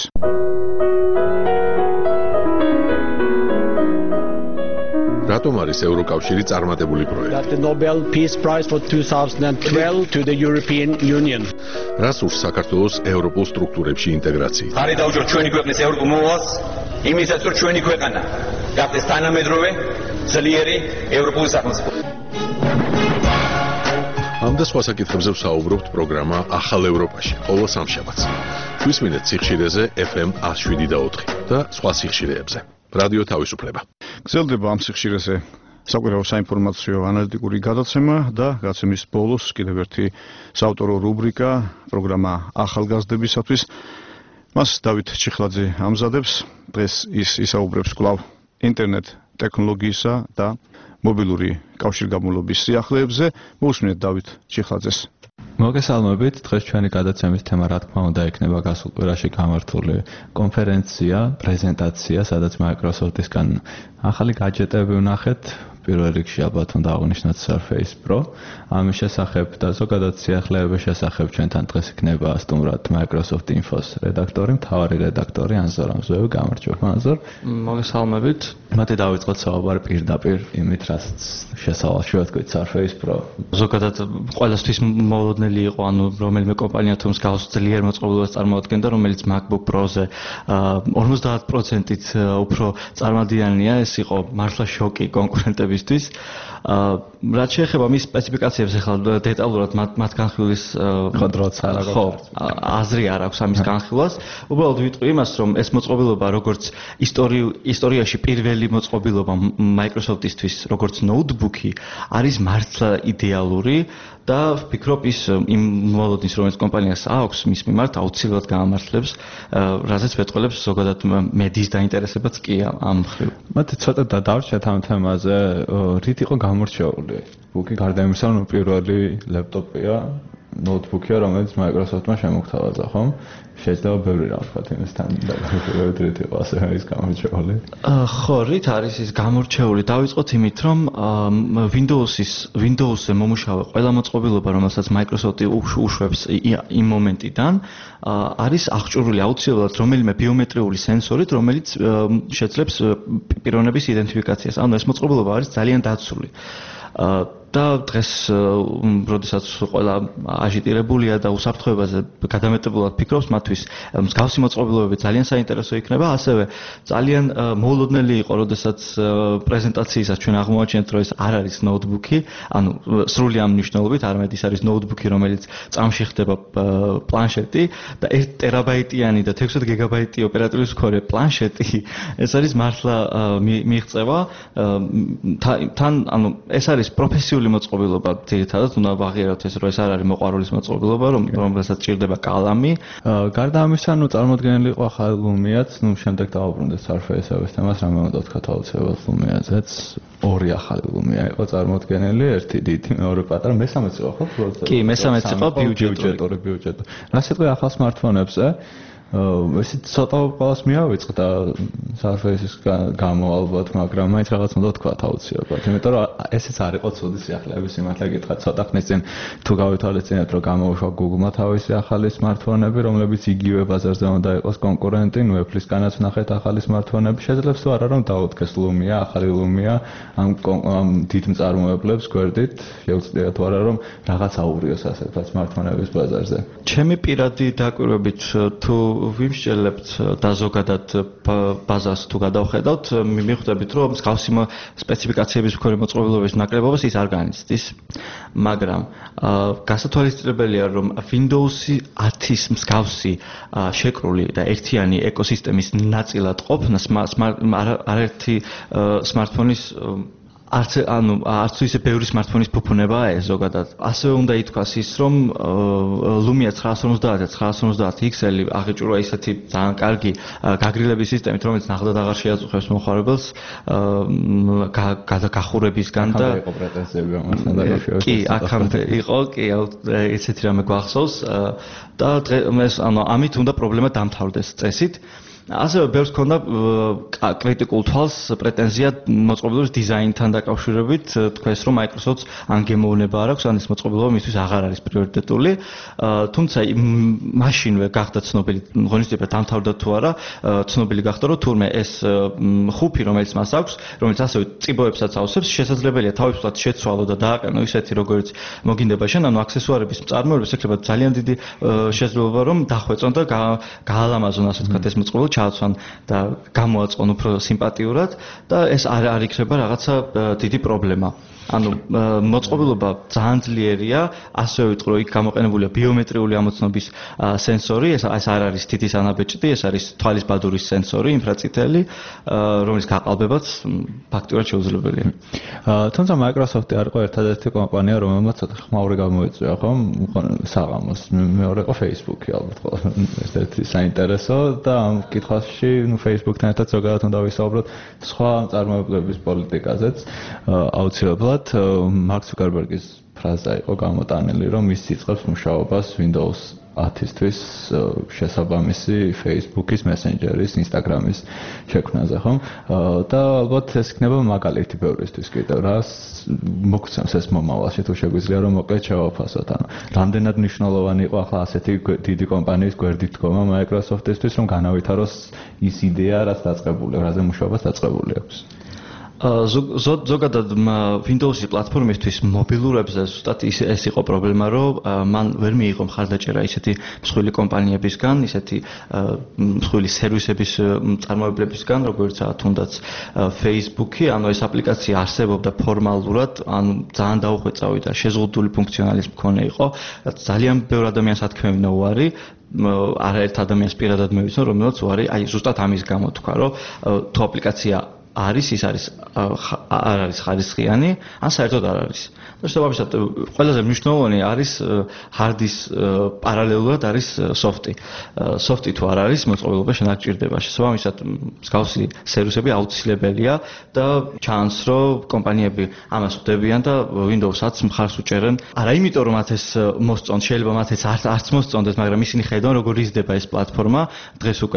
Speaker 11: რატომ არის ევროკავშირი წარმატებული პროექტი?
Speaker 16: That the Nobel Peace Prize for two thousand twelve to the European Union.
Speaker 11: რას ურს საქართველოს ევროპულ სტრუქტურებში ინტეგრაცია?
Speaker 17: ხარი დაუჭიროთ ჩვენი ქვეყნის ევროპულ მოვალს, იმისაც რომ ჩვენი ქვეყანა გახდეს თანამედროვე, ძლიერი ევროპული სახელმწიფო.
Speaker 11: ამ და სხვა საკითხებზე ვსაუბრობთ პროგრამა ახალ ევროპაში, ყოველ სამშაბათს. გვისმინეთ სიხშირეზე F M one oh seven და ოთხი და სხვა სიხშირეებზე. რადიო თავისუფლება. გრძელდება ამ სიხშირეზე საკვირაო საინფორმაციო ანალიტიკური გადაცემა და გადაცემის ბოლოს კიდევ ერთი საავტორო რუბრიკა, პროგრამა ახალგაზრდებისათვის. მას დავით ჩიხლაძე ამზადებს. დღეს ის ისაუბრებს კვლავ ინტერნეტ ტექნოლოგიისა და მობილური კავშირგაბმულობის სიახლეებზე. მოусმინეთ დავით ჩიხლაძეს.
Speaker 18: მოგესალმებით, დღეს ჩვენი გადაცემის თემა რა თქმა უნდა იქნება გასულ კვირაში გამართული კონფერენცია, პრეზენტაცია, სადაც Microsoft-ისგან ახალი гаджеტები ვნახეთ. პირველ რიგში ალბათ უნდა აღნიშნოთ Surface Pro. ამის შესახებ და ზოგადად სიახლეების შესახებ ჩვენთან დღეს იქნება სტუმრად Microsoft Info-ს რედაქტორი, მთავარი რედაქტორი ანზორ ამზოევი. გამარჯობა ანზორ.
Speaker 19: მოგესალმებით.
Speaker 18: მათე დავიწყოთ საუბარი პირდაპირ იმით, რაც შესავალში ვთქვით Surface Pro.
Speaker 19: ზოგადად ყველასთვის მოლოდნელი იყო, ანუ რომელიმე კომპანია თუ მსგავს ძლიერ მოწყობილობას წარმოადგენდა, რომელიც MacBook Pro-ზე ორმოცდაათ პროცენტით უფრო წარმატიანია. ეს იყო მართლა შოკი კონკურენტებისთვის. რაც შეეხება მის სპეციფიკაციებს, ახლა დეტალურად მათ განხილვის
Speaker 18: დროც არ აქვს.
Speaker 19: ხო, აზრი არ აქვს ამის განხილვას. უბრალოდ ვიტყვი იმას, რომ ეს მოწყობილობა როგორც ისტორიაში პირველი მოწყობილობა Microsoft-ისთვის, როგორც ნოუთბუქი, არის მართლა იდეალური. და ვფიქრობ ის იმ მოლოდინს, რომელიც კომპანიას აქვს, მის მიმართ აუცილებლად გაამართლებს, რაზეც ვეტყველებს ზოგადად მედიის დაინტერესებაც კი ამ მხრივ.
Speaker 18: მათე ცოტა დავარჩიეთ ამ თემაზე, რით იყო გამორჩეული? ბუქი გარდა იმისა, რომ პირველი ლეპტოპია, ნოუთბუქია, რომელიც Microsoft-მა შემოგთავაზა, ხო? შეიძლება ბევრი რამ ვთქვათ იმასთან დაკავშირებით, რით იყო ასე ის გამორჩეული?
Speaker 19: ხო, რით არის ის გამორჩეული? დავიწყოთ იმით, რომ Windows-ის Windows-ზე მომუშავე ყველა მოწყობილობა, რომელსაც Microsoft-ი უშვებს იმ მომენტიდან, არის აღჭურვილი აუცილებლად რომელიმე ბიომეტრიული სენსორით, რომელიც შეძლებს პიროვნების იდენტიფიკაციას. ანუ ეს მოწყობილობა არის ძალიან დაცული. და დღეს როდესაც ყველა აჟიტირებულია და უსაფრთხოებაზე გადამეტებულად ფიქრობს, მათთვის მსგავსი მოწყობილობები ძალიან საინტერესო იქნება. ასევე ძალიან მოულოდნელი იყო, როდესაც პრეზენტაციისას ჩვენ აღმოაჩინეთ, რომ ეს არ არის ნოუთბუქი, ანუ სრული ამ მნიშვნელობით, არამედ ის არის ნოუთბუქი, რომელიც წამში ხდება პლანშეტი და ერთ ტერაბაიტიანი და თექვსმეტ გიგაბაიტი ოპერატორის მქონე პლანშეტი, ეს არის მართლა მიღწევა. თან, ანუ ეს არის პროფესიული მოწყობილობა, ძირითადად უნდა ვაღიაროთ ეს, რომ ეს არ არის მოყვარულის მოწყობილობა, რომელსაც ჭირდება კალამი.
Speaker 18: გარდა ამისა, ნუ წარმოადგენელი იყო ახალი Lumia-ც, ნუ შემდეგ დავუბრუნდეთ Surface-ების თემას, რამე უნდა ვთქვათ აუცილებლად Lumia-ზეც. ორი ახალი Lumia იყო წარმოადგენელი, ერთი დიდი, მეორე პატარა, მესამეც იყო, ხო?
Speaker 19: კი, მესამეც იყო
Speaker 18: ბიუჯეტური ბიუჯეტი. რა სიტყვა ახალ smartphone-ებზე? ესე ცოტა ყველას მიავიწყდა Surface-ის გამო ალბათ, მაგრამ მაინც რაღაც უნდა ვთქვათ აუცილებლად. იმიტომ რომ ესეც არ იყო ცუდი სიახლეების სიმართლე გითხრათ, ცოტა ხნის წინ თუ გავითვალისწინეთ, რომ გამოუშვა Google-მა თავისი ახალი smartphone-ები, რომლებიც იგივე ბაზარზე უნდა იყოს კონკურენტი, ნუ Apple-ისგანაც ვნახეთ ახალი smartphone-ები, შეძლებს თუ არა რომ დაუდგეს Lumia, ახალი Lumia ამ ამ დიდ მწარმოებლებს გვერდით, შეუძლია თუ არა რომ რაღაც აურიოს ასეთ smartphone-ების ბაზარზე.
Speaker 19: ჩემი პირადი დაკვირვებით თუ ვიმსჯელებთ და ზოგადად ბაზას თუ გადავხედავთ, მივხვდებით, რომ მსგავსი სპეციფიკაციების მქონე მოწყობილობების ნაკლებობას ის არ განიცდის. მაგრამ გასათვალისწინებელია, რომ Windows-ი ათის მსგავსი შეკრული და ერთიანი ეკოსისტემის ნაწილად ყოფნა არაერთი smartphone-ის არც ანუ არც ისე ბევრი smartphone-ის ფუფუნებაა ეს ზოგადად. ასევე უნდა ითქვას ის, რომ Lumia ცხრაას ორმოცდაათი ცხრაას ორმოცდაათი X-ელი აღიჭურვა ისეთი ძალიან კარგი გაგრილების სისტემით, რომელიც ნახდად აღარ შეაწუხებს მომხმარებელს გადაგახურებისგან და
Speaker 18: იყო პრეტენზიები ამასთან დაკავშირებით.
Speaker 19: კი, აქამდე იყო, კი, ესეთი რამე გვახსოვს და ეს ანუ ამით უნდა პრობლემა დამთავრდეს წესით. ასევე ბევრს ქონდა კრიტიკულ თვალს პრეტენზია მოწყობილობის დიზაინთან დაკავშირებით, თქვეს რომ Microsoft-ს ან გემოვნება არ აქვს, ან ეს მოწყობილობა მისთვის აღარ არის პრიორიტეტული. თუმცა მაშინვე გახდა ცნობილი, ღონისძიება დამთავრდა თუ არა, ცნობილი გახდა რომ თურმე ეს ხუფი, რომელიც მას აქვს, რომელიც ასევე წიბოებსაც ავსებს, შესაძლებელია თავისუფლად შეცვალო და დააყენო ისეთი როგორც მოგინდება შენ, ანუ აქსესუარების მწარმოებელს ექნება ძალიან დიდი შესაძლებლობა რომ დახვეწონ და გაალამაზონ ასე ვთქვათ ეს მოწყობილობა ჩააცვან და გამოაწყონ უფრო სიმპათიურად და ეს არ არ იქნება რაღაცა დიდი პრობლემა. ანუ მოწყობილობა ძალიან ძლიერია, ასევე ვიტყვი რომ იქ გამოყენებულია ბიომეტრიული ამოცნობის სენსორი, ეს ეს არ არის თითის ანაბეჭდი, ეს არის თვალის ბადურის სენსორი, ინფრაწითელი, რომელიც გაყალბებაც ფაქტურად შეუძლებელია.
Speaker 18: თუმცა Microsoft-ი არ იყო ერთადერთი კომპანია, რომელმაც ხმაური გამოიწვია, ხო? საღამოს მეორე იყო Facebook-ი ალბათ ყველა ერთ-ერთი საინტერესო და ამ კითხვაში, ну Facebook-თან ერთად ზოგადად უნდა ვისაუბროთ სხვა წარმოებლების პოლიტიკაზეც აუცილებლად Mark Zuckerberg-ის ფრაზა იყო გამოტანილი, რომ ის იწყებს მუშაობას Windows ათისთვის შესაბამისი Facebook-ის, Messenger-ის, Instagram-ის შექმნაზე, ხო? და ალბათ ეს იქნება მაგალითი ბევრისთვის კიდევ, რას მოგცემს ეს მომავალში, თუ შეგვიძლია რომ მოკლედ შევაფასოთ. ანუ რამდენად მნიშვნელოვანი იყო ახლა ასეთი დიდი კომპანიის გვერდით დგომა Microsoft-ისთვის, რომ განავითაროს ის იდეა, რაც დაწყებული, რაზე მუშაობას დაწყებული აქვს.
Speaker 19: ზოგადად Windows-ის პლატფორმისთვის მობილურებზე ზუსტად ეს იყო პრობლემა, რომ მან ვერ მიიღო მხარდაჭერა ისეთი მსხვილი კომპანიებისგან, ისეთი მსხვილი სერვისების მწარმოებლებისგან, როგორიცაა თუნდაც Facebook-ი, ანუ ეს აპლიკაცია არსებობდა ფორმალურად, ანუ ძალიან დაუხვეწავი და შეზღუდული ფუნქციონალიზმი მქონე იყო, რაც ძალიან ბევრ ადამიანს ათქმევინა უარი. არაერთ ადამიანს პირადად მევიცნო, რომელსაც უარი, აი ზუსტად ამის გამო თქვა, რომ თუ აპლიკაცია არის, ის არის არ არის ხარისხიანი, ან საერთოდ არ არის. და შესაბამისად, ყველაზე მნიშვნელოვანი არის ჰარდის პარალელურად არის სოფტი. სოფტი თუ არ არის, მოწყობილობა შენ არ გჭირდება. შესაბამისად, მსგავსი სერვისები აუცილებელია და ჩანს, რომ კომპანიები ამას ხვდებიან და Windows-აც მხარს უჭერენ. არა იმიტომ, რომ მათ ეს მოსწონთ, შეიძლება მათ ეს არც მოსწონდეს, მაგრამ ისინი ხედავენ, როგორ იზრდება ეს პლატფორმა. დღეს უკვე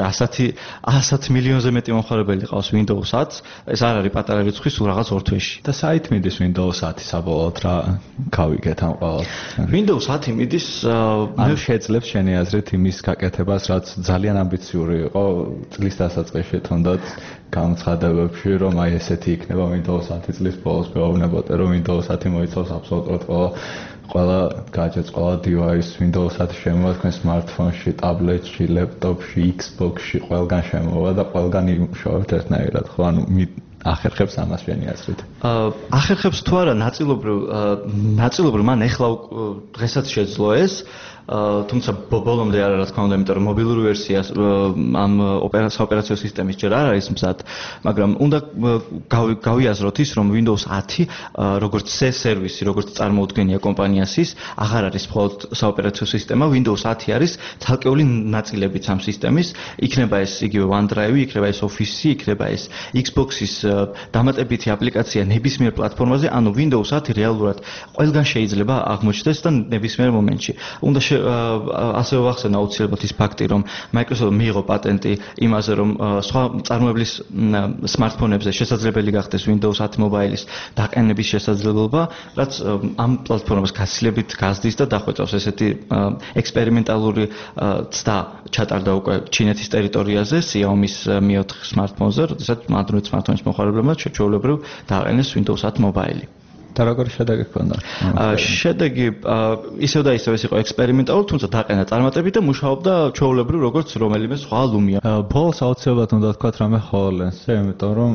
Speaker 19: ასათი მილიონზე მეტი მომხმარებელი ყავს Windows-აც. ეს არ არის პატარა რიცხვი, სულ რაღაც ორ თვეში.
Speaker 18: და საით მიდის Windows ათი საბოლოოდ რა გავიგეთ ამ ყველას?
Speaker 19: Windows ათი მიდის
Speaker 18: მე შეძლებს შენი აზრით იმის გაკეთებას, რაც ძალიან ამბიციური იყო წლის დასაწყისში თუნდაც გამოცხადებებში, რომ აი ესეთი იქნება Windows ათი წლის ბოლოს მეუბნებოდი, რომ Windows ათი მოიცავს აბსოლუტურად ყველა ყველა gadgets, ყველა device Windows ათი შემოვა თქვენ smartphone-ში, tablet-ში, laptop-ში, Xbox-ში, ყველგან შემოვა და ყველგან იმუშავებთ ერთნაირად, ხო? ანუ ახერხებს ამას შენი აზრით?
Speaker 19: ახერხებს თუ არა, ნაწილობრივ ნაწილობრივ მან ეხლა დღესაც შეძლო ეს, თუმცა ბოლომდე არა, რა თქმა უნდა, იმიტომ რომ მობილური ვერსია ამ ოპერაციო სისტემის ჯერ არ არის მზად, მაგრამ უნდა გავიაზროთ ის, რომ Windows ათი როგორც C სერვისი, როგორც წარმოუდგენია კომპანიასის, აღარ არის მხოლოდ საოპერაციო სისტემა, Windows ათი არის ცალკეული ნაწილებიც ამ სისტემის, იქნება ეს იგივე OneDrive, იქნება ეს Office-ი, იქნება ეს Xbox-ის დამატებითი აპლიკაცია ნებისმიერ პლატფორმაზე, ანუ Windows ათი რეალურად ყველგან შეიძლება აღმოჩნდეს და ნებისმიერ მომენტში. უნდა ასევე ვახსენო აუცილებლად ის ფაქტი, რომ Microsoft მიიღო პატენტი იმაზე, რომ სხვა წარმოებლის smartphone-ებზე შესაძლებელი გახდეს Windows ათი Mobile-ის დაყენების შესაძლებლობა, რაც ამ პლატფორმას გაცილებით გაზრდის და დახვეწავს ესეთი ექსპერიმენტალური ცდა ჩატარდა უკვე ჩინეთის ტერიტორიაზე Xiaomi-ის Mi ოთხ smartphone-ზე, როდესაც Android smartphone-ის მომხმარებლებმა შეჩვეულებრივ დააყენეს Windows ათი Mobile-ი.
Speaker 18: და როგორი შედეგი ჰქონდა?
Speaker 19: შედეგი ისევ და ისევ ეს იყო ექსპერიმენტალური, თუმცა დაყენა წარმატებით და მუშაობდა ჩვეულებრივ როგორც რომელიმე სხვა Lumia.
Speaker 18: ბოლოს აუცილებლად უნდა თქვათ რამე HoloLens-ზე, იმიტომ რომ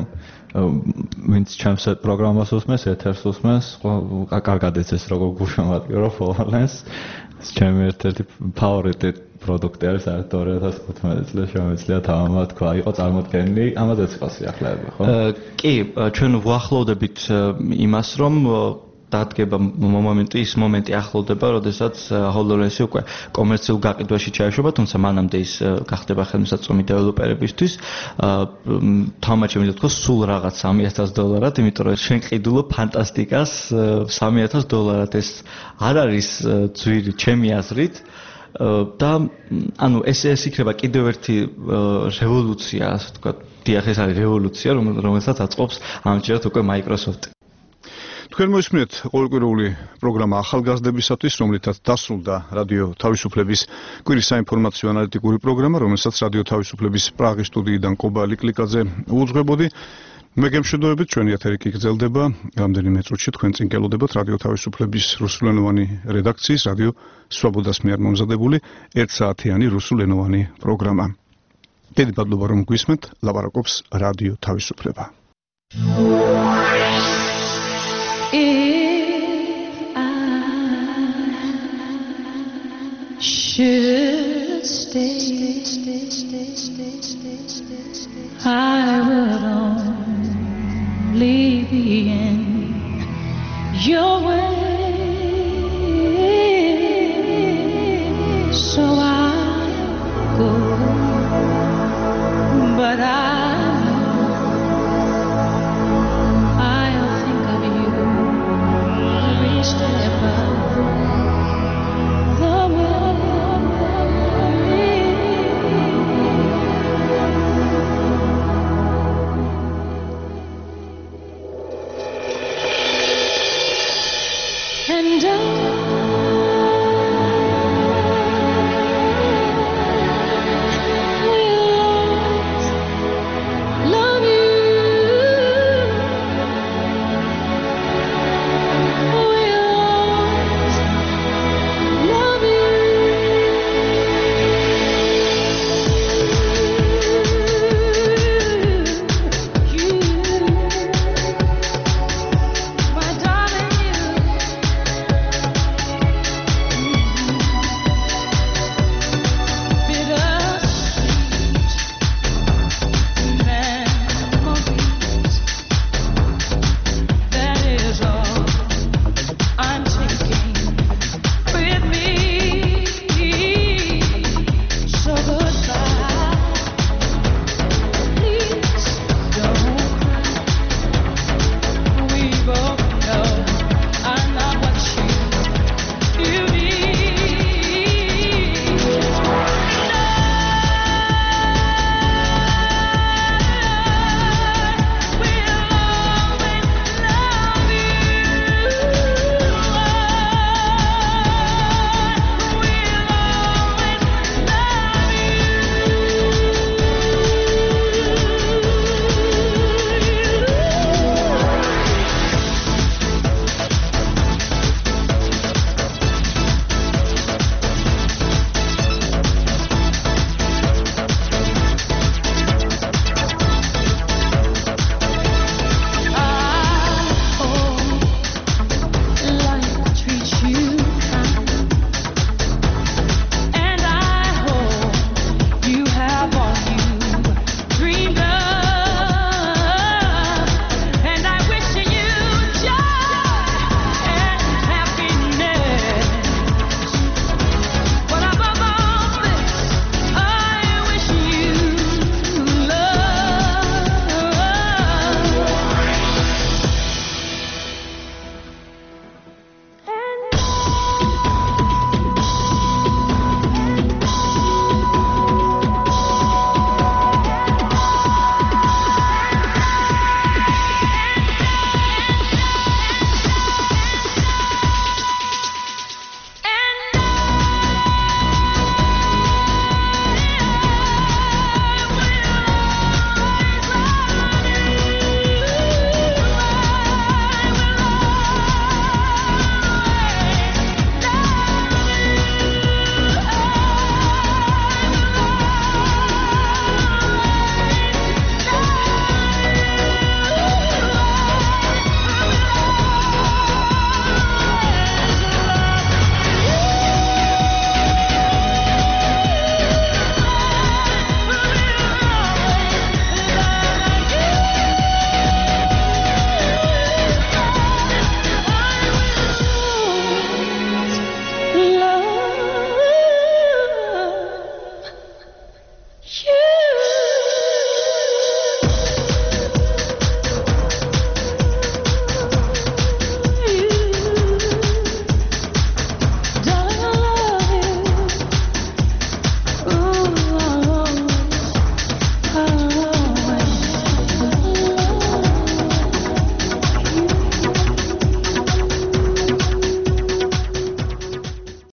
Speaker 18: ვინც ჩემს პროგრამას უსმენს, ეთერს უსმენს, კარგად ეცეს როგორ გუშემატკირო HoloLens. ჩემი ერთ-ერთი ფავორიტი პროდუქტი არის საერთოდ ორი ათას თხუთმეტი წელს შემეძლია თამამად თქვა, იყო წარმოდგენილი, ამაზეც იყო სიახლეები, ხო?
Speaker 19: კი, ჩვენ ვახლოვდებით იმას, რომ დადგება მომენტი, ის მომენტი ახლოვდება, როდესაც ჰოლდოლენსი უკვე კომერციულ გაყიდვაში ჩაეშვება, თუმცა მანამდე ის გახდება ხელმისაწვდომი დეველოპერებისთვის. თამამად შემიძლია თქვა სულ რაღაც სამი ათას დოლარად, იმიტომ რომ ჩვენ ყიდულობ ფანტასტიკას სამი ათას დოლარად. ეს არ არის ძვირი ჩემი აზრით. და ანუ ეს ეს იქნება კიდევ ერთი რევოლუცია, ასე ვთქვათ, დიახ, ეს არის რევოლუცია, რომელსაც აწყობს ამჯერად უკვე Microsoft.
Speaker 1: თქვენ მოისმინეთ ყოველკვირეული პროგრამა ახალგაზრდებისათვის, რომლითაც დასრულდა რადიო თავისუფლების კვირის საინფორმაციო ანალიტიკური პროგრამა, რომელსაც რადიო თავისუფლების პრაღის სტუდიიდან კობა ლიკლიკაძე უძღვებოდი. მე გემშვიდობებით, ჩვენი ეთერი კი გრძელდება. რამდენიმე წუთში თქვენ წინ გელოდებათ რადიო თავისუფლების რუსულენოვანი რედაქციის რადიო სვაბოდას მიერ მომზადებული ერთსაათიანი რუსულენოვანი პროგრამა. დიდი მადლობა რომ გვისმენთ, ლაპარაკობს რადიო თავისუფლება.
Speaker 20: If I should stay, I would only be in your way.